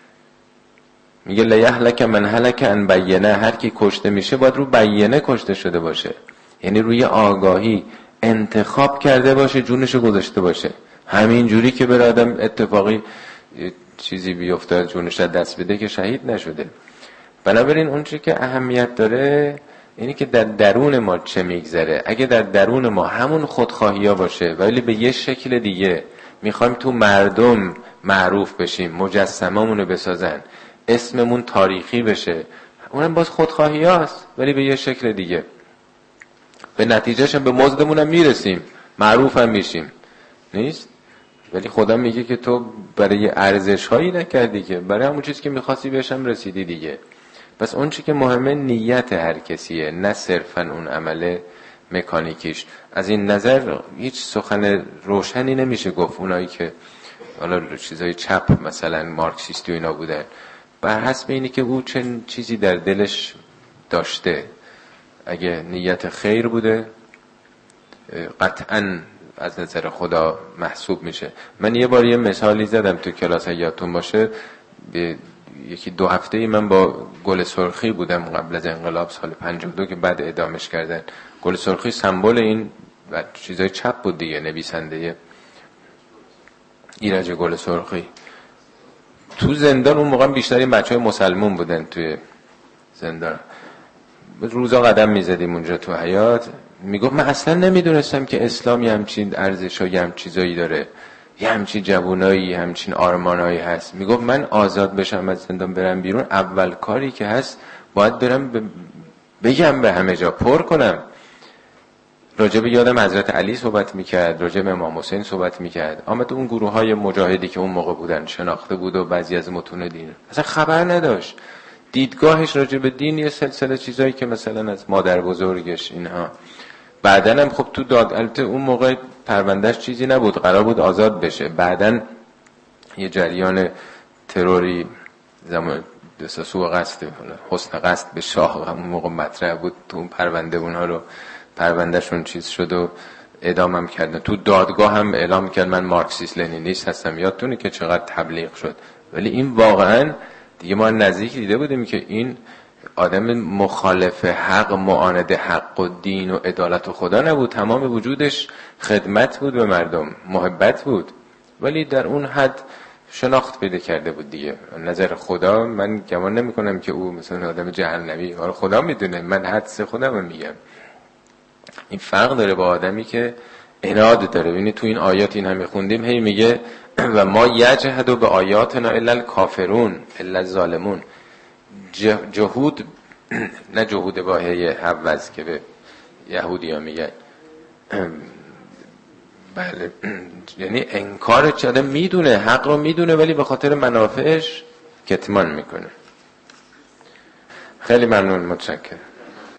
میگه لیهلک من هلک عن بینه، هر کی کشته میشه باید رو بینه کشته شده باشه، یعنی روی آگاهی انتخاب کرده باشه، جونشو گذاشته باشه. همین جوری که بر آدم اتفاقی چیزی بیفته جونش دست بده که شهید نشده. بنابراین اون چیزی که اهمیت داره اینی که در درون ما چه میگذره. اگه در درون ما همون خودخواهی ها باشه ولی به یه شکل دیگه میخوایم تو مردم معروف بشیم، مجسممونو بسازن، اسممون تاریخی بشه، اونم باز خودخواهی هاست ولی به یه شکل دیگه. به نتیجهش هم به مزدمون هم میرسیم، معروف هم میشیم، نیست؟ ولی خدا میگه که تو برای ارزش هایی نکردی، که برای همون چیزی که میخواستی بهش هم رسیدی دیگه. پس اون چی که مهمه نیت هر کسیه، نه صرفا اون عمل مکانیکیش. از این نظر هیچ سخن روشنی نمیشه گفت اونایی که حالا چیزای چپ مثلا مارکسیستی و اینا بودن، بر حسب اینی که او چه چیزی در دلش داشته. اگه نیت خیر بوده قطعاً از نظر خدا محسوب میشه. من یه بار یه مثالی زدم تو کلاس، یادتون باشه، به یکی 2 هفته من با گل سرخی بودم قبل از انقلاب سال 52 که بعد اعدامش کردن. گل سرخی سمبل این چیزای چپ بود دیگه، نویسنده ایرج گل سرخی. تو زندان اون موقع بیشتری بچهای مسلمون بودن توی زندان. روزا قدم میزدیم اونجا تو حیاط، میگفت من اصلا نمیدونستم که اسلام یه همچین ارزشایی هم چیزایی داره، یه همچین جوونایی، همچین آرمانایی هست. میگفت من آزاد بشم از زندان برم بیرون، اول کاری که هست باید برم بگم به همه جا، پر کنم. راجع به یادم حضرت علی صحبت میکرد، راجع به امام حسین صحبت میکرد. آمد اون گروه های مجاهدی که اون موقع بودن شناخته بود و بعضی از متون دین اصلا خبر نداشت. دیدگاهش راجع به دین یه سلسله چیزایی که مثلا از مادر بزرگش اینها. بعدن هم خب تو البته اون موقع پروندهش چیزی نبود، قرار بود آزاد بشه. بعدن یه جریان تروری زمان سوء قصد، حسن قصد به شاه همون موقع مطرح بود، تو اون پرونده اونها رو پروندهشون چیز شد و اعدامم کردن. تو دادگاه هم اعلام کرد من مارکسیست لنینیست هستم. یادتونه که چقدر تبلیغ شد. ولی این واقعا دیگه ما نزدیک دیده بودیم که این آدم مخالف حق، معاند حق و دین و عدالت و خدا نبود. تمام وجودش خدمت بود به مردم، محبت بود، ولی در اون حد شناخت پیدا کرده بود دیگه. نظر خدا من گمان نمی کنم که او مثلا آدم جهنمی، حالا خدا میدونه، من حدس خودم رو میگم. این فرق داره با آدمی که عناد داره. ببینید تو این آیات این هم خوندیم، هی میگه و ما یجحد به آیاتنا الا الکافرون الا الظالمون. جهود نه جهود واهی حوز که به یهودی ها میگن، بله، یعنی انکار چه میدونه، حق رو میدونه ولی به خاطر منافعش کتمان میکنه. خیلی ممنون، متشکرم.